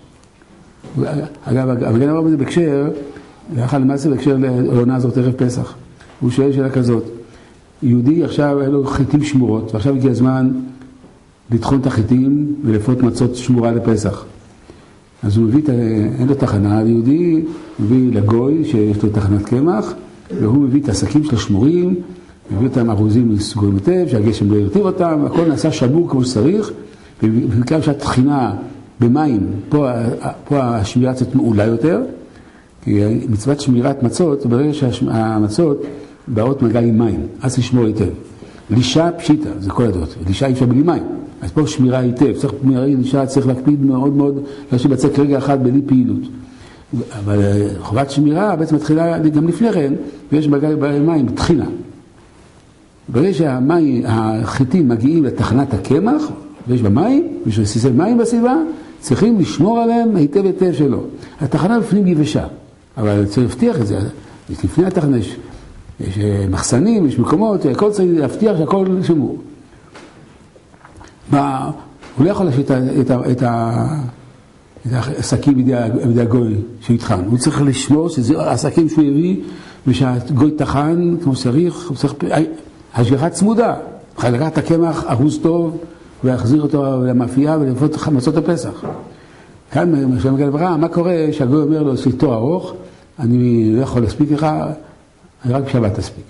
Speaker 1: אגב, המגן אברהם זה בקשר, לאחר למעשה בקשר לעונה הזאת ערב פסח. הוא שואל שאלה כזאת. יהודי עכשיו היה לו חיטים שמורות, ועכשיו הגיע הזמן לטחון את החיטים ולפות מצות שמורה לפסח. אז הוא מביא, אין לו תחנה ליהודי, הוא מביא לגוי שיש לו תחנת קמח, והוא מביא את השקים של השמורים, מביא אותם ארוזים סגורים היטב, שהגשם לא ירטיב אותם, הכל נעשה שמור כמו שצריך, ובעיקר שהתחינה במים, פה השמירה קצת מעולה יותר, כי מצוות שמירת מצות, ברגע שהמצות באות מגע עם מים, אז לשמור היטב. לישה פשיטה, זה כל הדעות, לישה אי אפשר בלי מים, אז פה שמירה היטב, צריך לישה צריך להקפיד מאוד מאוד, לא שבצק רגע אחד בלי פעילות. אבל חובת שמירה בעצם מתחילה גם לפני כן, ויש מגע במים, תחינה. ברגע שהמים, החיטים מגיעים לתחנת הקמח, ויש במים, ויש רסיסי מים בסביבה, צריכים לשמור עליהם היטב היטב שלו. התחנה בפנים יבשה, אבל צריך להבטיח את זה. לפני התחנה יש מחסנים, יש מקומות, הכל צריך להבטיח שהכל שמור. הוא לא יכול להשאיר את העסקים בידי הגוי שהתחן. הוא צריך לשמור שזה העסקים שהוא הביא, ושהגוי תחן כמו שצריך, הוא צריך השגחה צמודה. צריך לקחת את הקמח ארוז טוב, ולהחזיר אותו למאפייה ולפות מצות הפסח. כאן, כשמגיע לברכה, מה קורה שהגוי אומר לו, יש לי תור ארוך, אני לא יכול להספיק לך, אני רק בשבת תספיק.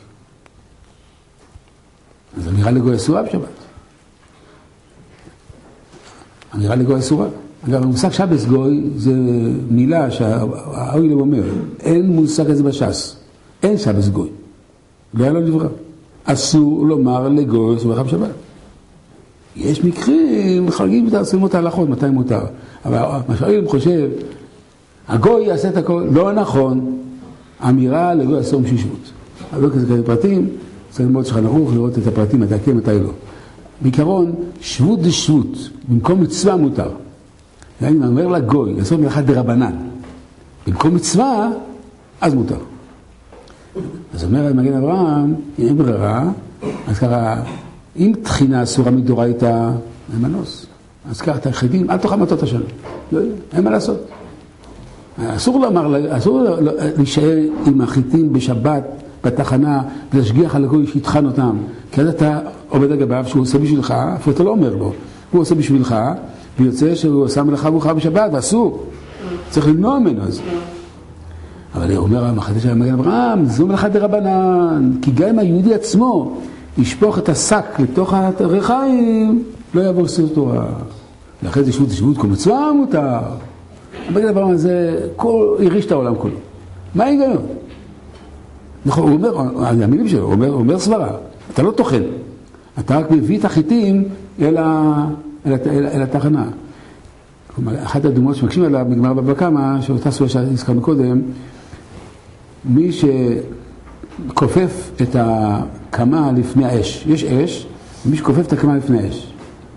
Speaker 1: אז אמירה לגוי אסורה בשבת. אמירה לגוי אסורה. אגב, המושג שבס גוי זה מילה שהאוילם אומר, אין מושג הזה בש"ס, אין שבס גוי. לא היה לו דברה. אסור לומר לגוי אסורה בשבת. יש מקרים, חלקים מתעצמים את ההלכות, מתי מותר. אבל מה שהאוילם חושב, הגוי יעשה את הכל, לא נכון, אמירה לגוי אסור מששבות. אבל לא כזה כאלה פרטים, צריך ללמוד שולחן ערוך, לראות את הפרטים, מתי כן, מתי לא. בעיקרון, שבות דשבות, במקום מצווה מותר. אני אומר לגוי, לעשות מלאכה דרבנן. במקום מצווה, אז מותר. אז אומר מגן אברהם, אין ברירה, אז ככה, אם תחינה אסורה מדורייתא, אין מנוס. אז ככה, את היחידים, אל תאכל מטות השנה. אין מה לעשות. אסור להישאר עם החיטים בשבת, בתחנה, ולהשגיח על הגוי שיטחן אותם. כי אז אתה עובד לגביו שהוא עושה בשבילך, אפילו אתה לא אומר לו, הוא עושה בשבילך, ויוצא שהוא עושה מלאכה מאוחר בשבת, ואסור. צריך למנוע ממנו אז. אבל הוא אומר, המחדש של מגן אברהם, זו מלאכה דרבנן, כי גם אם היהודי עצמו ישפוך את השק לתוך הרחיים, לא יעבור סיר תורה. ואחרי זה שבות כל מצווה מותר. מגן אברהם הזה, יריש את העולם כולו. מה ההיגיון? נכון, הוא אומר, המילים שלו, הוא אומר סברה, אתה לא תאכל, אתה רק מביא את החיטים אל התחנה. אחת הדוגמאות שמקשים עליו בגמרא בבא קמא, שאותה סוגיה שהזכרנו קודם, מי שכופף את הקמה לפני האש, יש אש, ומי שכופף את הקמה לפני האש.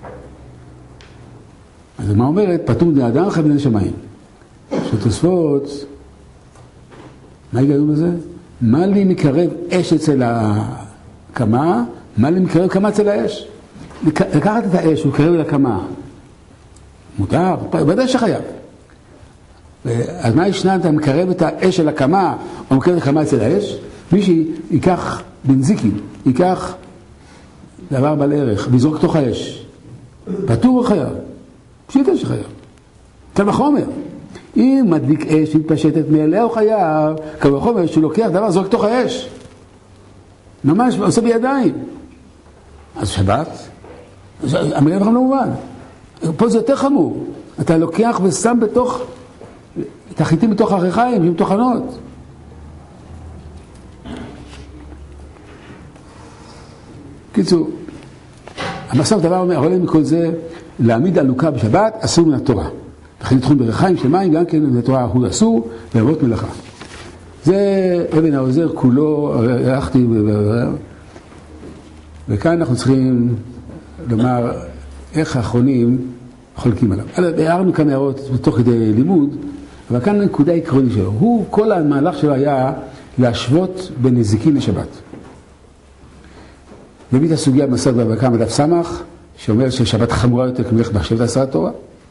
Speaker 1: אז מה אומרת? פטור מן האדם חייב מן השמיים. שתוספות, מה ההיגיון בזה? מה לי מקרב אש אצל הקמה, מה לי מקרב קמה אצל האש? לקחת את האש ולקרב אל הקמה, מותר, בוודאי שחייב. אז מה ישנה, אתה מקרב את האש אל הקמה, או מקרב את הקמה אצל האש? מי שיקח בנזיקין, ייקח דבר בעל ערך, ויזרוק תוך האש. פטור או חייב? פשיטה שחייב. קל וחומר. אם מדליק אש מתפשטת מאליה או חייב, קל וחומר שהוא לוקח דבר, זרוק תוך האש. ממש, עושה בידיים. אז שבת, המגן אברהם לא מובן. פה זה יותר חמור. אתה לוקח ושם בתוך, את החיטים בתוך הרחיים, עם תוכנות. קיצור, המסף דבר אומר, עולה מכל זה, להעמיד עלוקה בשבת, אסור מן התורה. לכן תחום ברחיים של מים, גם כן מן התורה הוא אסור, לעבוד מלאכה. זה אבן העוזר כולו, הלכתי, וכאן אנחנו צריכים לומר איך האחרונים חולקים עליו. הערנו כאן הערות בתוך כדי לימוד, אבל כאן נקודה עקרונית שלו. כל המהלך שלו היה להשוות בין נזיקין לשבת. מביא את הסוגיה במסכת בבא קמא דף סמך, שאומר ששבת חמורה יותר כמלאכת מחשבת עשרת תורה.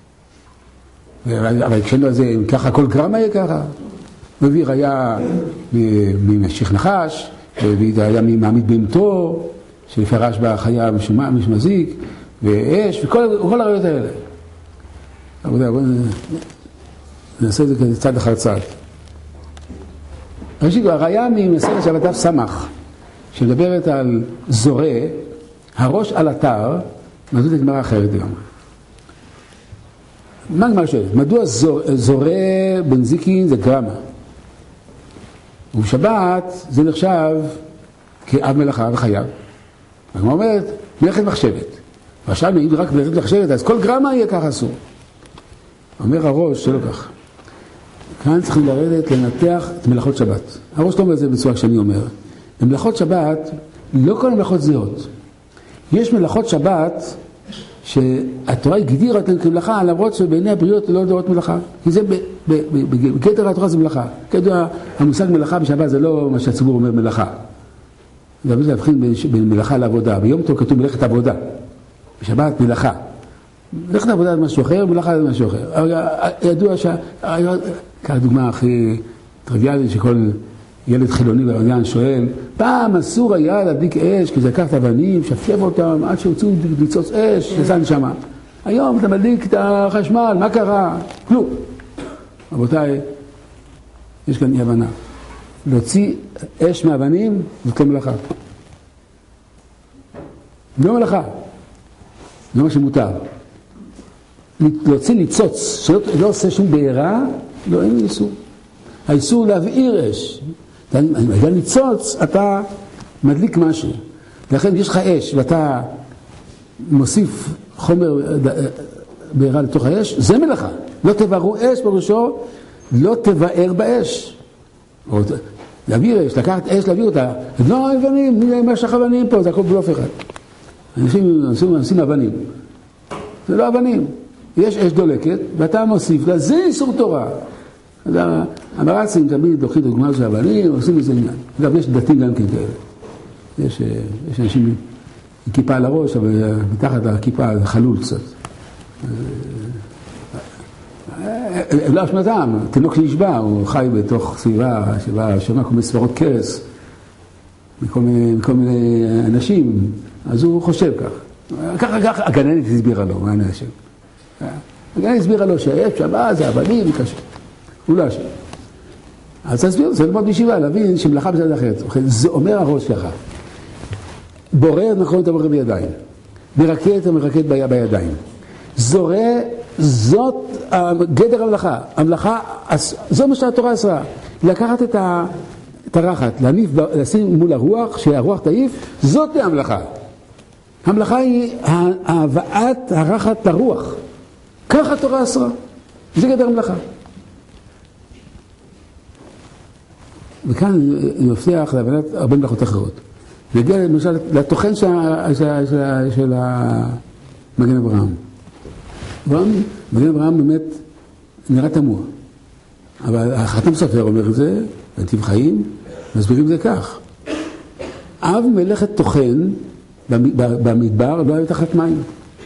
Speaker 1: אבל כשאנו על זה, אם ככה כל גרמה יהיה ככה. מביא ראיה ממשיך נחש, מביא ראיה ממעמיד בהמתו, שלפרש בה חיה משמזיק, ואש, וכל הראיות האלה. נעשה את זה כזה צד אחר צד. ראשית, הראיה ממסכת שבתיו סמך, שמדברת על זורה, הראש על אתר, מדוע זה גמרא אחרת גם. מה גמרא שואלת? מדוע זורה בנזיקין זה גרמה? ובשבת זה נחשב כאב מלאכה וחייב. הגמרא אומרת, מלאכת מחשבת. ועכשיו אם רק מלאכת מחשבת, אז כל גרמה יהיה כך אסור. אומר הראש שלא כך. כאן צריכים לרדת לנתח את מלאכות שבת. הראש לא אומר את זה בצורה שאני אומר. במלאכות שבת, לא כל המלאכות זהות. יש מלאכות שבת שהתורה הגדירה אותן כמלאכה, למרות שבעיני הבריות לא דורות מלאכה. כי זה בגדר התורה זה מלאכה. כדוע, המושג מלאכה בשבת זה לא מה שהציבור אומר מלאכה. זה להבחין בין מלאכה לעבודה. ביום טוב כתוב מלאכת עבודה. בשבת מלאכה. מלאכת עבודה זה משהו אחר, מלאכה זה משהו אחר. ידוע כך דוגמה הכי טריוויאלית שכל ילד חילוני ברעיין שואל, פעם אסור היה להדליק אש, כי זה לקח את אבנים, שפשף אותם, עד שהוצאו ניצוץ אש, יצא נשמה. היום אתה מדליק את החשמל, מה קרה? כלום. רבותיי, יש כאן אי הבנה. להוציא אש מאבנים, זאת לא מלאכה. לא מלאכה. זה מה שמותר. להוציא ניצוץ, שלא עושה שום בעירה, לא, אין איסור. האיסור להבעיר אש. בגלל ניצוץ, אתה מדליק משהו. לכן יש לך אש, ואתה מוסיף חומר בעירה לתוך האש, זה מלאכה. לא תבערו אש בראשו, לא תבער באש. להבעיר אש, לקחת אש, להבעיר אותה. לא, אבנים, יש לך אבנים פה, זה הכל בלוף אחד. אנשים אבנים. זה לא אבנים. יש אש דולקת, ואתה מוסיף לה, זה איסור תורה. אז המרצים תמיד לוקחים את הדוגמה של אבנים, עושים איזה עניין. אגב, יש דתיים גם כן כאלה. יש אנשים עם כיפה על הראש, אבל מתחת לכיפה זה חלול קצת. לא אשמתם, תינוק שנשבע, הוא חי בתוך סביבה שבה שומע כל מיני סברות קרס, מכל מיני אנשים, אז הוא חושב כך. ככה הגננת הסבירה לו, מה אני אשם? הגננת הסבירה לו שהאש שמה זה אבנים קשה. הוא לא אשם. אז תסביר, זה ללמוד בישיבה, להבין שמלאכה בצד אחרת. זה אומר הראש ככה. בורר נכון את הבורר בידיים. מרקד את המרקד בידיים. זורה, זאת גדר המלאכה. המלאכה, זו מה שהתורה עשרה. לקחת את הרחת, לשים מול הרוח, שהרוח תעיף, זאת המלאכה. המלאכה היא הבאת הרחת לרוח. ככה התורה עשרה. זה גדר המלאכה. וכאן היא מפתח להבנת הרבה מלאכות אחרות. נגיע למשל לתוכן של מגן אברהם. מגן אברהם באמת נראה תמוה. אבל החתם סופר אומר את זה, בנתיב חיים, מסבירים את זה כך. אב מלאכת תוכן במדבר לא היה תחת מים.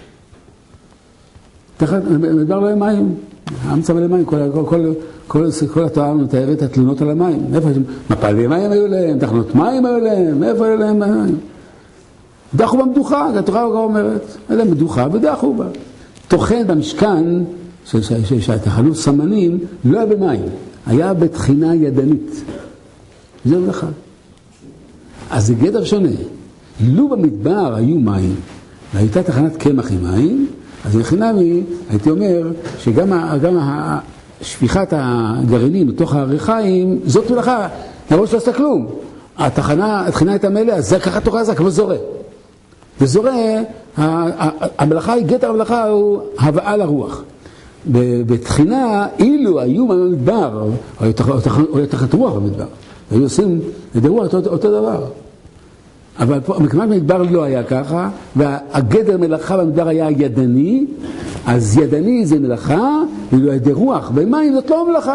Speaker 1: במדבר לא היה מים. העם מלא מים, כל התואר מתאר את התלונות על המים. מפלי מים היו להם, תחנות מים היו להם, מאיפה היו להם מים? דחו במדוחה, התורה אומרת. היה להם מדוחה ודחו בה. תוכן במשכן, שהתחנו סמנים, לא היה במים. היה בתחינה ידנית. זה מלאכה. אז זה גדר שונה. לו במדבר היו מים, והייתה תחנת קמח עם מים, אז לחינמי, הייתי אומר, שגם שפיכת הגרעינים מתוך הרחיים, זאת מלאכה, למרות שלא עשתה כלום. התחינה הייתה מלאה, אז זה ככה תורה זה כמו זורה. וזורה, המלאכה היא, גדר המלאכה הוא הבאה לרוח. בתחינה, אילו היו במדבר, או היו תחת רוח במדבר, היו עושים את הרוח אותו דבר. אבל פה, מכיוון במדבר לא היה ככה, והגדר מלאכה במדבר היה ידני, אז ידני זה מלאכה, ולא ידי רוח, במים זאת לא מלאכה.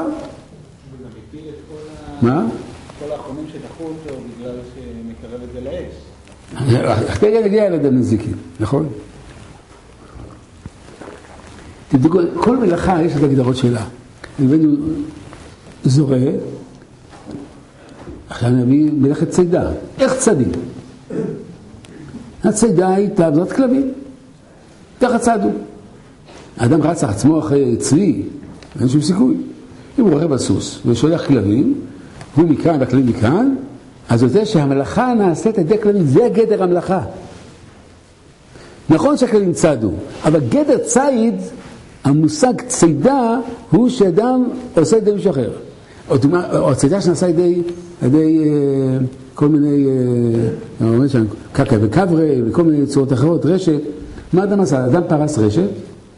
Speaker 1: מה?
Speaker 2: כל האחרונים שדחו אותו בגלל שמקרב את זה לאש.
Speaker 1: אחרי נגיע לידי נזיקים, נכון? תבדקו, כל מלאכה יש את הגדרות שלה. הבאנו זורה, עכשיו נביא מלאכת צידה. איך צדים? הצידה היא תעבדת כלבים. ככה צדו. האדם רצח עצמו אחרי צבי, אין שום סיכוי. אם הוא רוכב על סוס ושולח כלבים, הוא מכאן והכלבים מכאן, אז הוא יודע שהמלאכה נעשית על ידי כלבים, זה גדר המלאכה. נכון שהכלבים צדו, אבל גדר ציד, המושג צידה, הוא שאדם עושה ידי מישהו אחר. או צידה שנעשה ידי כל מיני, קקה וקברה וכל מיני צורות אחרות, רשת. מה אדם עשה? אדם פרס רשת,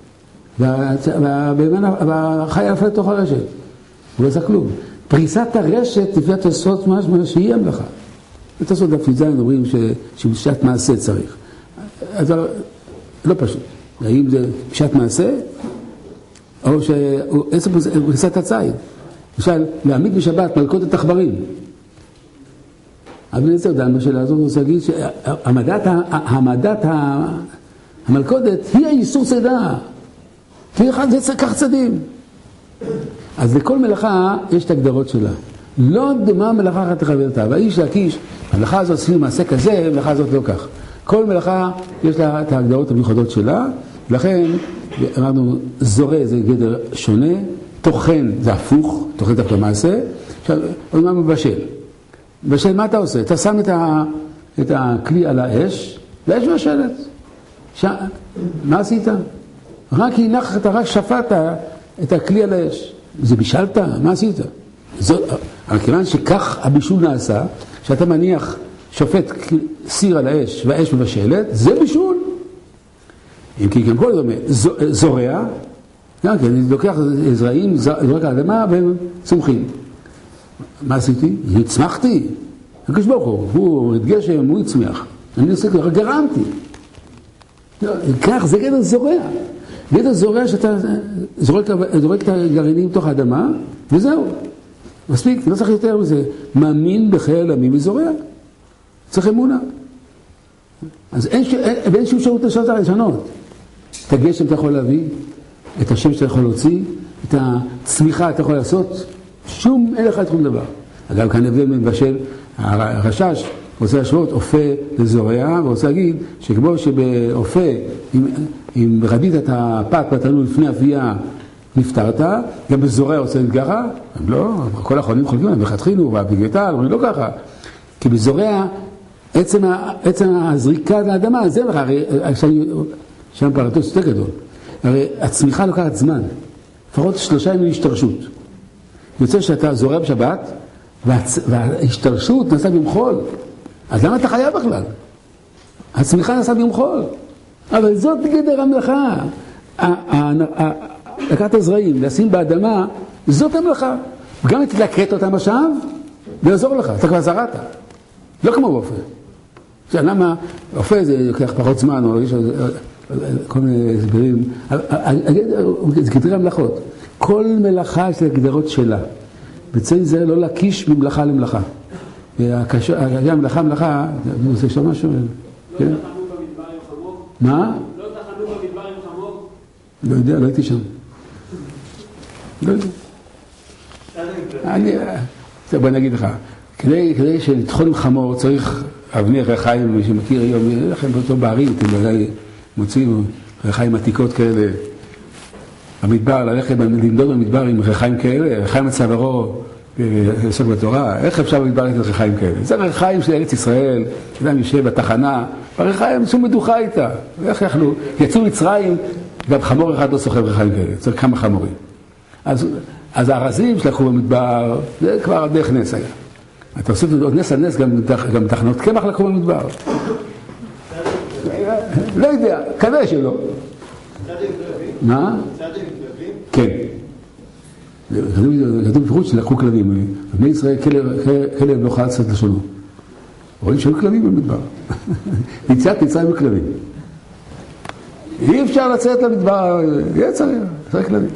Speaker 1: והחיה נפלה לתוך הרשת. הוא לא עשה כלום. פריסת הרשת לפי התוספות משמע שהיא המלאכה. בתוספות דף י"ז אומרים שבשעת מעשה צריך. אז לא פשוט. האם זה בשעת מעשה, או שעצם פריסת הציד. למשל, להעמיד בשבת מלכודת עכברים. אבל נצטרך דן בשאלה הזאת, אני רוצה להגיד שהעמדת המלכודת היא האיסור צידה. כי זה כך צדים. אז לכל מלאכה יש את הגדרות שלה. לא דומה מלאכה אחת לחברתה. והאיש להקיש, המלאכה הזאת עשינו מעשה כזה, המלאכה הזאת לא כך. כל מלאכה יש לה את ההגדרות המיוחדות שלה, לכן אמרנו, זורע זה גדר שונה, תוכן זה הפוך, תוכן דווקא מעשה. עכשיו, עוד מה מבשל? מבשל, מה אתה עושה? אתה שם את הכלי על האש, והאש מבשלת. מה עשית? רק הנחת, רק שפטת את הכלי על האש. זה בישלת? מה עשית? אבל כיוון שכך הבישול נעשה, שאתה מניח שופט סיר על האש והאש מבשלת, זה בישול. אם כי גם כל דומה, זורע, גם כן, אני לוקח זרעים, זורק על האדמה והם צומחים. מה עשיתי? הצמחתי. הקדוש ברוך הוא התגשם, הוא הצמיח. אני עושה ככה, גרמתי. כך, זה גדר זורע. גדר זורע שאתה זורק את הגרעינים תוך האדמה, וזהו. מספיק, לא צריך יותר מזה. מאמין בחיי העולמים וזורע. צריך אמונה. אז אין שום שירות לשנות. את הגשם אתה יכול להביא, את השם שאתה יכול להוציא, את הצמיחה אתה יכול לעשות, אין לך את כל דבר. אגב, כאן הבדל מבשל, הרשש רוצה להשוות אופה לזורע, ורוצה להגיד שכמו שבאופה, אם רדית את הפת בתנור לפני אפייה, נפטרת, גם בזורע רוצה להתגרה, לא, כל האחרונים חולקים, הם בחתכינו, והביגטל, אומרים לא ככה, כי בזורע, עצם הזריקה לאדמה, זה לך, הרי שם פרטוס יותר גדול, הרי הצמיחה לוקחת זמן, לפחות 3 ימים השתרשות. יוצא שאתה זורע בשבת, וההשתרשות נעשה במחול. אז למה אתה חייב בכלל? הצמיחה נעשה במחול. אבל זאת גדר המלאכה. לקחת הזרעים, לשים באדמה, זאת המלאכה. גם תלקט אותם עכשיו, ויעזור לך. אתה כבר זרעת. לא כמו באופה. למה? אופה זה לוקח פחות זמן, או יש כל מיני הסברים. זה גדרי המלאכות. כל מלאכה יש לה גדרות שלה. בצד זה לא להקיש ממלאכה למלאכה. מלאכה, אני רוצה לשאול משהו?
Speaker 3: לא תחנו במדבר עם חמור?
Speaker 1: מה?
Speaker 3: לא תחנו במדבר עם חמור?
Speaker 1: לא יודע, לא הייתי שם. לא יודע. בוא נגיד לך, כדי שלטחון עם חמור צריך אבני ריחיים, מי שמכיר היום, לכם באותו בערים, אתם ודאי מוצאים ריחיים עתיקות כאלה, במדבר, ללכת לנדוד במדבר עם ריחיים כאלה, ריחיים הצווארו, עסוק בתורה, איך אפשר במדבר לתת ריחיים כאלה? זה ריחיים של ארץ ישראל, אדם יושב בתחנה, הריחיים שום מדוחה איתה, ואיך יכלו? יצאו מצרים, גם חמור אחד לא סוחב ריחיים כאלה, צריך כמה חמורים. אז הארזים שלקחו במדבר, זה כבר דרך נס היה. אתה עושה עוד נס על נס, גם תחנות קמח לקחו במדבר. לא יודע, כנראה שלא. מה? כן. כתוב בפירוש שלקחו כלבים. בני ישראל כלב לא חלץ את לשונו. רואים שהיו כלבים במדבר. יציאת מצרים בכלבים. אי אפשר לצאת למדבר, צריך כלבים.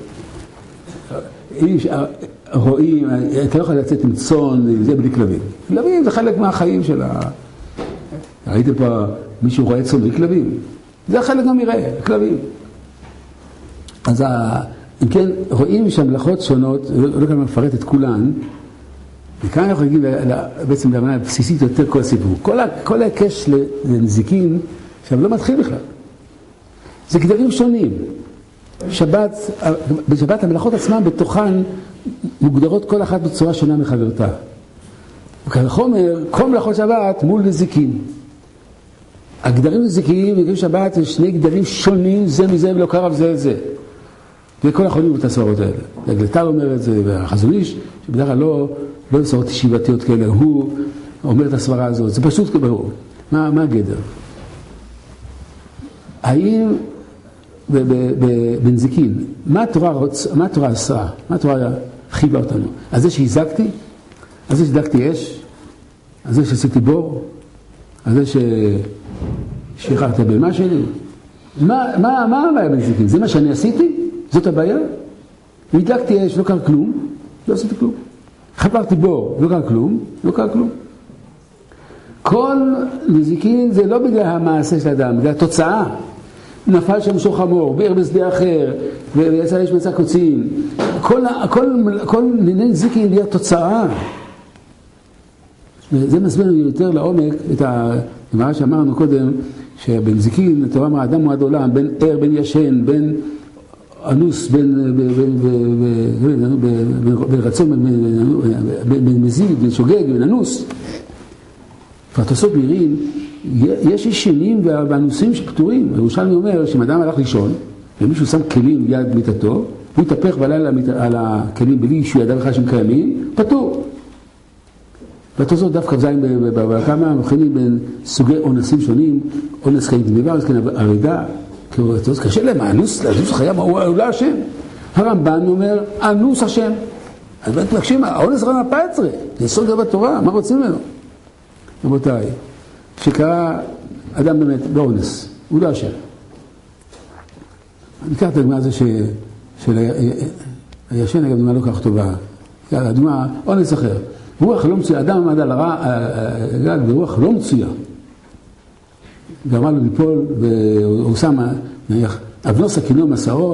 Speaker 1: רואים, אתה לא יכול לצאת עם צאן, זה בלי כלבים. כלבים זה חלק מהחיים של ראיתם פה מישהו רואה צאן בלי כלבים? זה חלק מהמראה, כלבים. אז אם כן, רואים שהמלאכות שונות, לא כאן מפרט את כולן, וכאן אנחנו נגיד בעצם להבנה בסיסית יותר כל הסיפור. כל ההקש לנזיקין, עכשיו לא מתחיל בכלל. זה גדרים שונים. בשבת המלאכות עצמן בתוכן מוגדרות כל אחת בצורה שונה מחברתה. וכאן חומר, כל מלאכות שבת מול נזיקין. הגדרים נזיקיים וגדרים שבת יש שני גדרים שונים זה מזה ולא קרב זה זה. וכל החולים את הסברות האלה. הגלטר אומר את זה, והחזון איש, שבדרך כלל לא סברות ישיבתיות כאלה, הוא אומר את הסברה הזאת, זה פשוט כברור. מה הגדר? האם בנזיקין, מה התורה עשה? מה התורה חיבה אותנו? על זה שהזקתי? על זה שהדלקתי אש? על זה שעשיתי בור? על זה ששחררת במה שלי? מה הבעיה בנזיקין? זה מה שאני עשיתי? זאת הבעיה? הדלקתי אש, לא קרה כלום, לא עשיתי כלום. חפרתי בור, לא קרה כלום, לא קרה כלום. כל נזיקין זה לא בגלל המעשה של האדם, בגלל התוצאה. נפל שם שור חמור, בער בשדה אחר, ויצא אש מצא קוצים. כל נזיקין בגלל תוצאה. זה מסביר יותר לעומק את מה שאמרנו קודם, שבנזיקין, התורה אמרה, אדם הוא עד עולם, בין ער, בין ישן, בין אנוס, בין רצון, בין מזיד, בין שוגג, בין אנוס. והתוספות מעירים, יש ישנים ואנוסים שפטורים. ירושלמי אומר שאם אדם הלך לישון, ומישהו שם כלים ליד מיטתו, הוא יתהפך בלילה על הכלים בלי שהוא ידע בכלל שהם קיימים, פטור. והתוספות דווקא זין בכמה מבחינים בין סוגי אונסים שונים, אונס כאין גניבה, אונס כאין הרידה, קשה להם, האנוס חייב, הוא לא השם. הרמב"ן אומר, אנוס השם. אז באמת מקשים, האונס רמב"ן פצרה, זה יסוד דבר בתורה, מה רוצים ממנו? רבותיי, שקרא אדם באמת באונס, הוא לא השם. אני אקח את הדוגמה הזו של הישן, אגב, דוגמה לא כך טובה. הדוגמה, אונס אחר. רוח לא מצויה, אדם עמד על הגג ברוח לא מצויה. גרמה לו ליפול, והוא שם, אבנוס הכינור מסערו,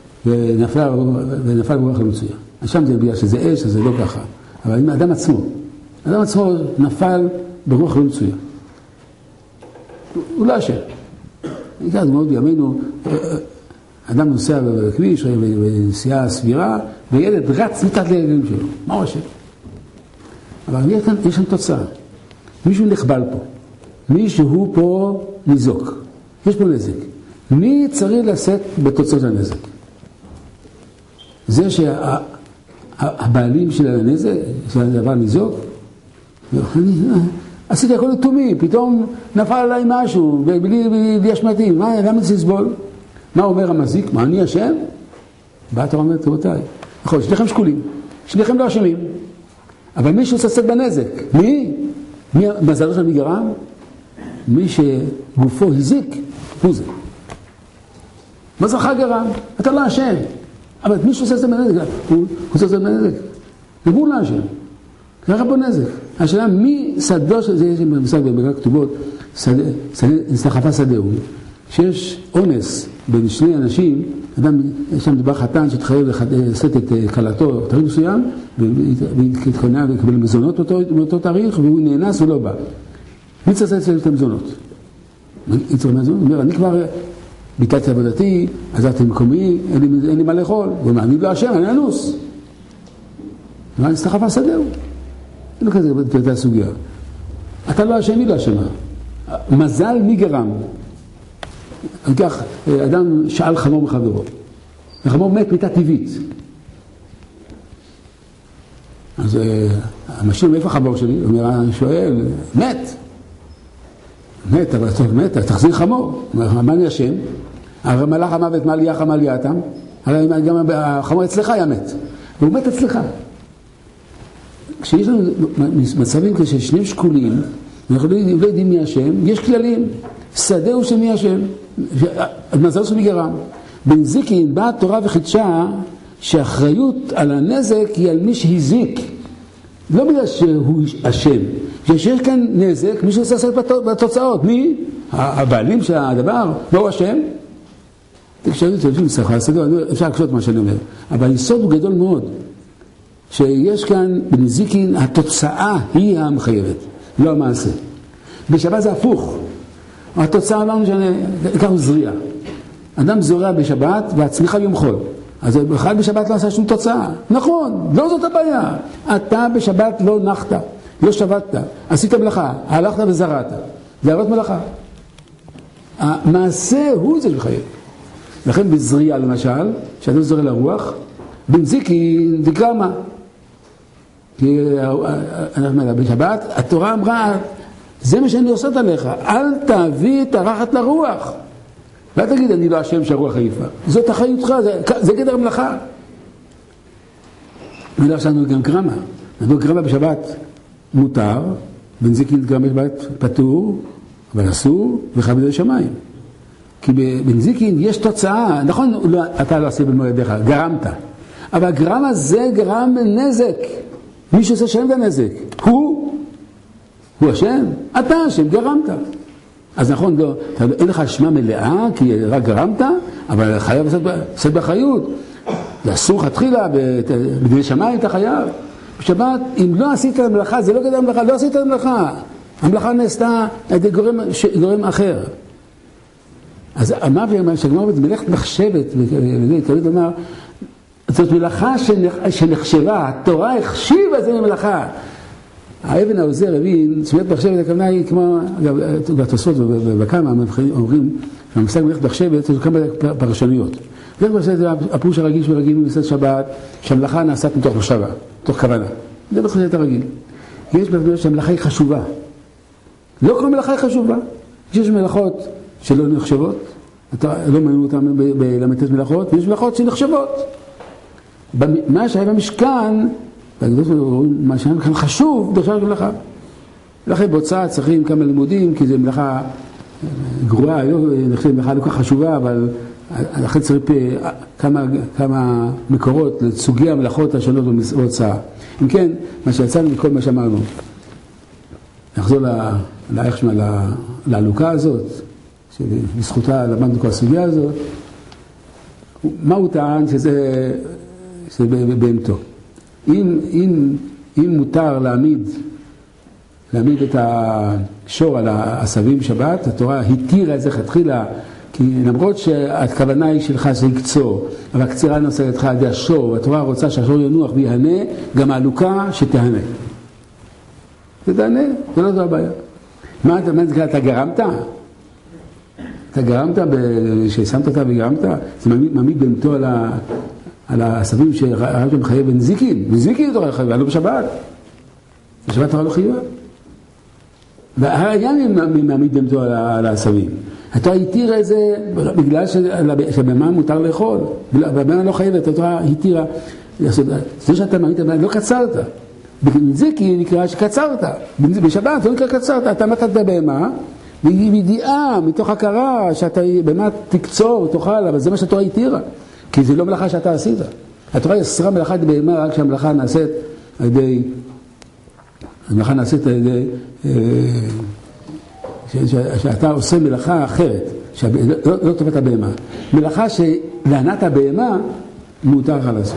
Speaker 1: ונפל ברוח לא מצויה. שם זה בגלל שזה אש, אז זה לא ככה. אבל אם האדם עצמו נפל ברוח לא מצויה. הוא לא אשר. נקרא דוגמאות בימינו, אדם נוסע בכביש, בנסיעה סבירה, וילד רץ מתחת לילדים שלו. מה הוא אשר? אבל יש כאן תוצאה. מישהו נחבל פה. מישהו פה ניזוק. יש פה נזק. מי צריך לשאת בתוצאות הנזק? זה שהבעלים של הנזק, של הדבר ניזוק, עשיתי הכל לתומי, פתאום נפל עליי משהו, בלי אשמתי, למה זה לסבול? מה אומר המזיק? מה, אני אשם? באה התורה אומרת, רבותיי, נכון, שניכם שקולים, שניכם לא אשמים, אבל מישהו ששאת בנזק. מי? מזלו של מי גרם? מי שגופו הזיק, הוא זה. מזלך גרם, אתה לא אשם, אבל מישהו ששאת בנזק, הוא ששאת בנזק, הוא לא אשם. ככה פה נזק. השאלה, מי שדו של זה, יש במושג בבגלל כתובות, נסתחפה שדהו, שיש אונס בין שני אנשים, אדם, יש שם דבר חתן שהתחייב לשאת את קלתו תאריך מסוים, והתכונן לקבל מזונות באותו תאריך, והוא נאנס ולא בא. מי צריך לשאת את המזונות? הוא אומר, אני כבר ביטלתי עבודתי, עזרתי מקומי, אין לי מה לאכול. הוא אומר, אני לא אשם, אני אנוס. נסתחפה שדהו. אין לו כזה בפרטי הסוגיה. אתה לא אשם, מי לא אשמה? מזל מי גרם? אני כך, אדם שאל חמור מחברו. החמור מת מיתה טבעית. אז המשאיר, מאיפה החמור שלי? הוא אומר, אני שואל, מת. מת, אבל טוב, מת, תחזיר חמור. הוא אומר, מה אני אשם? הרי מלאך המוות מעלייך מעלייתם, הרי גם החמור אצלך היה מת. והוא מת אצלך. כשיש לנו מצבים כששניהם שקולים, אנחנו לא יודעים מי השם, יש כללים. שדה הוא שמי השם, מזל שמי גרם. בנזיקין באה התורה וחידשה שהאחריות על הנזק היא על מי שהזיק. לא בגלל שהוא השם. כשיש כאן נזק, מי שעושה בתוצאות. מי? הבעלים של הדבר, לא הוא השם. תקשרו, אפשר לקשות מה שאני אומר. אבל היסוד הוא גדול מאוד. שיש כאן בנזיקין, התוצאה היא המחייבת, לא המעשה. בשבת זה הפוך. התוצאה לא משנה, כך הוא זריע. אדם זורע בשבת והצמיחה ביום חול. אז בכלל בשבת לא עשה שום תוצאה. נכון, לא זאת הבעיה. אתה בשבת לא נחת, לא שבתת, עשית מלאכה, הלכת וזרעת. זה עבודת מלאכה. המעשה הוא זה שחייב. לכן בזריעה למשל, שאתה זורע לרוח, בנזיקין תקרא מה? כי בשבת התורה אמרה, זה מה שאני עושה עליך, אל תביא את הרחת לרוח. לא תגיד, אני לא השם שהרוח עייפה. זאת אחריותך, זה גדר המלאכה. ולא עשינו גם גרמה. גרמה בשבת מותר, בנזיקין גרמה בשבת פטור, אבל אסור, וחייב לידי שמיים. כי בנזיקין יש תוצאה, נכון, אתה לא עשית במו ידיך, גרמת. אבל הגרם הזה גרם נזק. מי שעושה שם בנזק, הוא השם, אתה השם, גרמת. אז נכון, לא, אין לך אשמה מלאה, כי רק גרמת, אבל חייב לעשות באחריות. זה אסור תחילה, בדיני שמיים אתה חייב. בשבת, אם לא עשית למלאכה, זה לא גדר המלאכה, לא עשית למלאכה. המלאכה נעשתה על ידי גורם אחר. אז אמר שהגמרא מלאכת מחשבת, ותמיד אמר, זאת מלאכה שנחשבה, התורה החשיבה זה ממלאכה. האבן העוזר הבין, זאת אומרת מחשבת הכוונה היא כמו, בתוספות ובכמה אומרים, שהמושג מלאכת מחשבת יש כמה פרשנויות. מלאכת מחשבת זה הפירוש הרגיל שרגילים במסעד שבת, שהמלאכה נעשית מתוך מחשבה, מתוך כוונה. זה מחשבת הרגיל. יש מלאכת שהמלאכה היא חשובה. לא כל מלאכה היא חשובה. יש מלאכות שלא נחשבות, אתה לא מעניין אותם בלמתת מלאכות, ויש מלאכות שנחשבות. מה שהיה במשכן, מה שהיה במשכן חשוב, דרשה מלאכה. לכן בהוצאה צריכים כמה לימודים, כי זו מלאכה גרועה, נחשבת מלאכה לא כך חשובה, אבל לכן צריך כמה מקורות לסוגי המלאכות השונות בהוצאה. אם כן, מה שיצאנו מכל מה שאמרנו, נחזור להלוקה הזאת, שבזכותה למדנו כל הסוגיה הזאת, מה הוא טען שזה בהמתו. אם מותר להעמיד את השור על העשבים שבת, התורה התירה את זה חתחילה, כי למרות שהכוונה היא שלך זה יקצור, אבל הקצירה נושא לך על ידי השור, התורה רוצה שהשור ינוח ויהנה, גם ההלוקה שתהנה. זה תהנה, זה לא זו הבעיה. מה אתה גרמת? אתה גרמת, ששמת אותה וגרמת, זה מעמיד בהמתו על העשבים שהרב שם חייב בנזיקין. בנזיקין תורה חייבה, לא בשבת. בשבת תורה לא חייבה. והעניין מעמיד בהמתו על העשבים. התורה התירה את זה בגלל שבמה מותר לאכול. ובמה לא חייבת, התורה התירה. זה שאתה מעמיד, לא קצרת. בנזיקין נקרא שקצרת. בשבת לא נקרא קצרת. אתה מתת בהמה, והיא ידיעה מתוך הכרה שאתה באמת תקצור ותאכל, אבל זה מה שהתורה התירה. כי זה לא מלאכה שאתה עשית. התורה אסרה מלאכת בהמה רק שהמלאכה נעשית על ידי, שאתה עושה מלאכה אחרת, לא טובת הבהמה. מלאכה שלענת הבהמה מותר לך לעשות.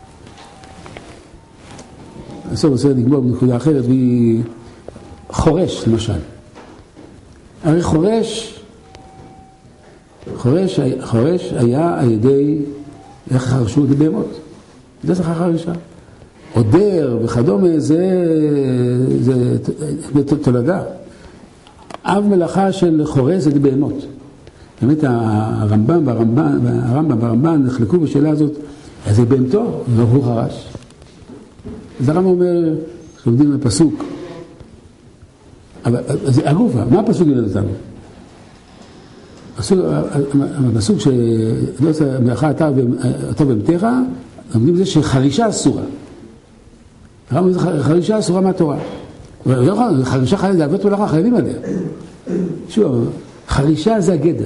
Speaker 1: הסוף עושה לגמור בנקודה אחרת, והיא חורש למשל. הרי חורש היה על ידי, איך חרשו את הבהמות? זה שכר חרישה. עודר וכדומה זה תולדה. אב מלאכה של חורש זה בהמות. באמת הרמב"ם והרמב"ן נחלקו בשאלה הזאת, איזה בהמתו? לא הוא חרש. אז הרמב"ם אומר, כשעובדים בפסוק, אבל זה הגופה, מה הפסוק ילד אותנו? הפסוק שלא עושה מלאכה אתה ובהמתך, לומדים זה שחרישה אסורה. חרישה אסורה מהתורה. חרישה חייבת לעבוד מלאכה, חייבים עליה. שוב, חרישה זה הגדר.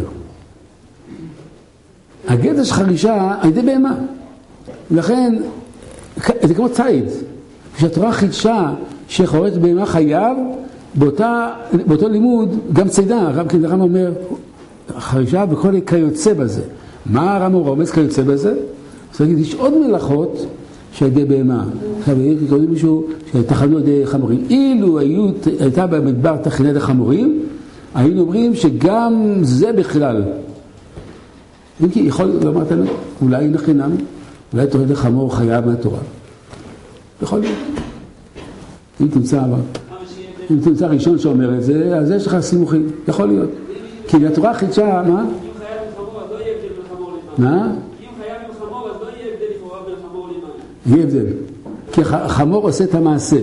Speaker 1: הגדר של חרישה על ידי בהמה. לכן, זה כמו ציד. כשהתורה חידשה שחורש בהמה חייב, באותו לימוד גם צידה. הרמב"ם אומר, חרישה וכל כיוצא בזה. מה הרמב"ם רומז כיוצא בזה? אז להגיד, יש עוד מלאכות שעל ידי בהמה. עכשיו, קוראים מישהו שתחנו על ידי חמורים. אילו הייתה במדבר תחינה לחמורים, היינו אומרים שגם זה בכלל אם כי יכול לומר את האמת, אולי לחינם, אולי תוריד לחמור חייב מהתורה. יכול להיות. אם תמצא ראשון שאומר את זה, אז יש לך סימוכים, יכול להיות. כי התורה חידשה, מה?
Speaker 3: אם חייב מלחמור, אז לא יהיה הבדל בין חמור למים.
Speaker 1: מה?
Speaker 3: אם חייב מלחמור, אז לא יהיה הבדל לכאורה בין חמור למים.
Speaker 1: יהיה הבדל. כי החמור עושה את המעשה.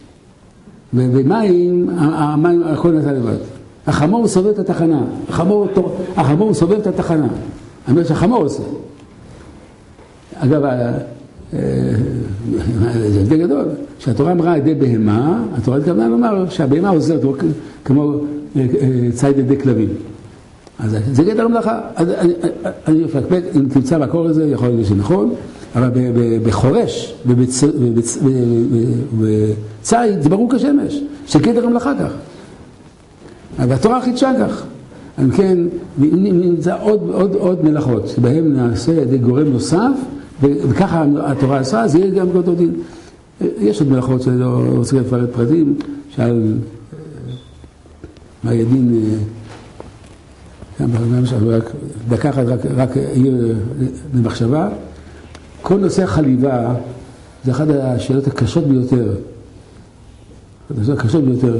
Speaker 1: ומים, המים, הכל נעשה לבד. החמור סובב את התחנה. החמור סובב את התחנה. אני אומר שהחמור עושה. אגב, זה הבדל גדול. כשהתורה אמרה ידי בהמה, התורה התכוונה לומר שהבהמה עוזרת כמו ציד ידי כלבים. אז זה גדר המלאכה. אני מפקפק, אם תמצא בקור הזה, יכול להיות שנכון, אבל בחורש ובציד זה ברור כשמש, שגדר המלאכה כך. והתורה חידשה כך. אם כן, נמצא עוד מלאכות, שבהם נעשה ידי גורם נוסף, וככה התורה עשה, זה יהיה גם באותו דין. יש עוד מלאכות שאני לא רוצה לפרט פרטים, שעל מה יהיה דין, דקה אחת רק יהיה למחשבה. כל נושא החליבה זה אחת השאלות הקשות ביותר. השאלות הקשות ביותר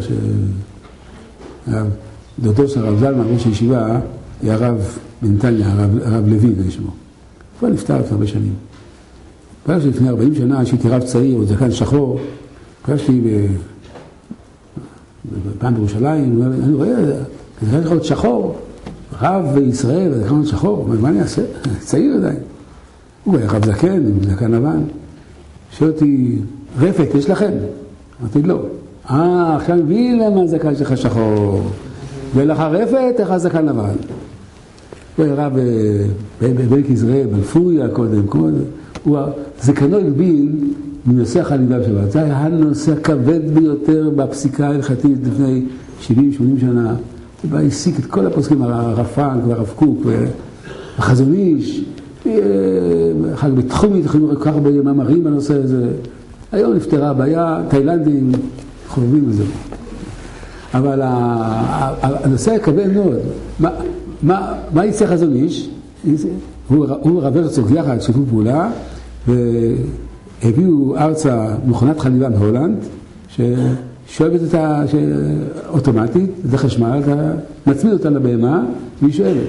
Speaker 1: דודו של הרב זלמן, ראש הישיבה, היה הרב בנתניה, הרב לוי, זה שמו. כבר נפטר לפני הרבה שנים. פגשתי לפני 40 שנה, שהייתי רב צעיר, עוד זקן שחור, פגשתי פעם בירושלים, אני רואה, זקן שחור שחור, רב בישראל, זקן שחור, מה אני אעשה? צעיר עדיין. הוא היה רב זקן, עם זקן לבן. שואל אותי, רפת, יש לכם? אמרתי, לא. עכשיו מבין למה זקן שלך שחור. ולך רפת, איך זקן לבן. הוא היה רב בבנק ישראל, בלפוריה קודם, זקנו הגביל מנושא החליבה בשבת. זה היה הנושא הכבד ביותר בפסיקה ההלכתית לפני 70-80 שנה. זה בא הסיק את כל הפוסקים, הרב פרנק והרב קוק והחזון איש, אחר כך בתחומית, יכולים כל כך הרבה מאמרים בנושא הזה. היום נפתרה הבעיה, תאילנדים חובבים בזה. אבל הנושא הכבד מאוד. מה יצא חזון איש? הוא רב הרצוג יחד, שיתוף פעולה, והביאו ארצה מכונת חליבה מהולנד, ששואבת אותה אוטומטית, זה חשמל, אתה מצמיד אותה לבהמה, והיא שואבת.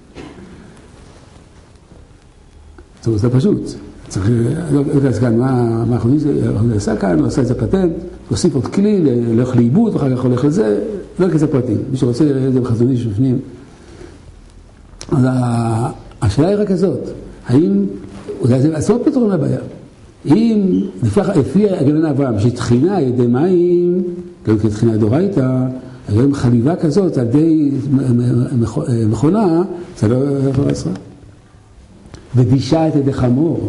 Speaker 1: טוב, זה פשוט. צריך להיכנס כאן מה אנחנו עושה כאן, הוא עשה את זה פטנט, הוסיף עוד כלי, הולך לאיבוד, ואחר כך הולך לזה, לא להיכנס לפרטים. מי שרוצה לראות את זה בחזון איש בפנים. אז השאלה היא רק הזאת, האם, אולי זה לעשות פתרון לבעיה. אם לפי הגלן אברהם, שתחינה ידי מים, גם כתחינה דורייתא, היום חליבה כזאת על ידי מכונה, זה לא יכול לעשות. ודישה את ידי חמור.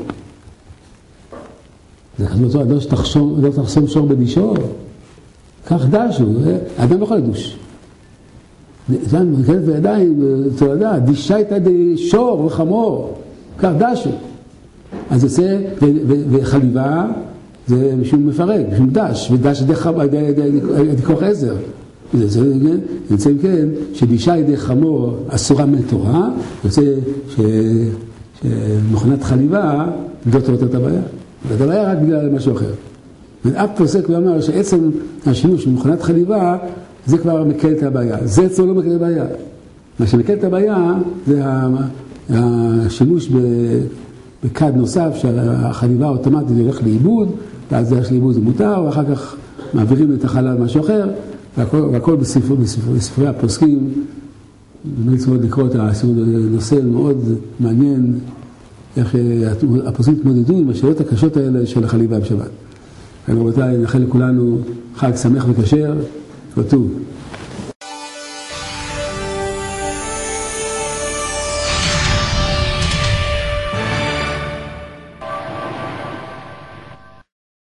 Speaker 1: זה כתוב, לא תחסום שור בדישו. כך דשו, אדם לא יכול לדוש. זה מרכזת בידיים, תולדה, דישה את ידי שור וחמור. כך דשו. אז יוצא, וחליבה זה משום מפרק, משום דש, ודש ידי כוח עזר. יוצא כן, שדישה ידי חמור אסורה מהתורה, יוצא שמכונת חליבה לא תורדת את הבעיה. ואת הבעיה רק בגלל משהו אחר. ואף פוסק ואמר שעצם השימוש במכונת חליבה זה כבר מקל את הבעיה. זה אצלו לא מקל את הבעיה. מה שמקל את הבעיה זה השימוש בקד נוסף שהחליבה האוטומטית הולך לאיבוד, ואז זה לאיבוד זה מותר, ואחר כך מעבירים את החלל משהו אחר, והכל בספרי הפוסקים. אני צריך לקרוא את הנושא מאוד מעניין, איך הפוסקים התמודדו עם השאלות הקשות האלה של החליבה בשבת. רבותיי, נאחל לכולנו חג שמח וכשר, וטוב.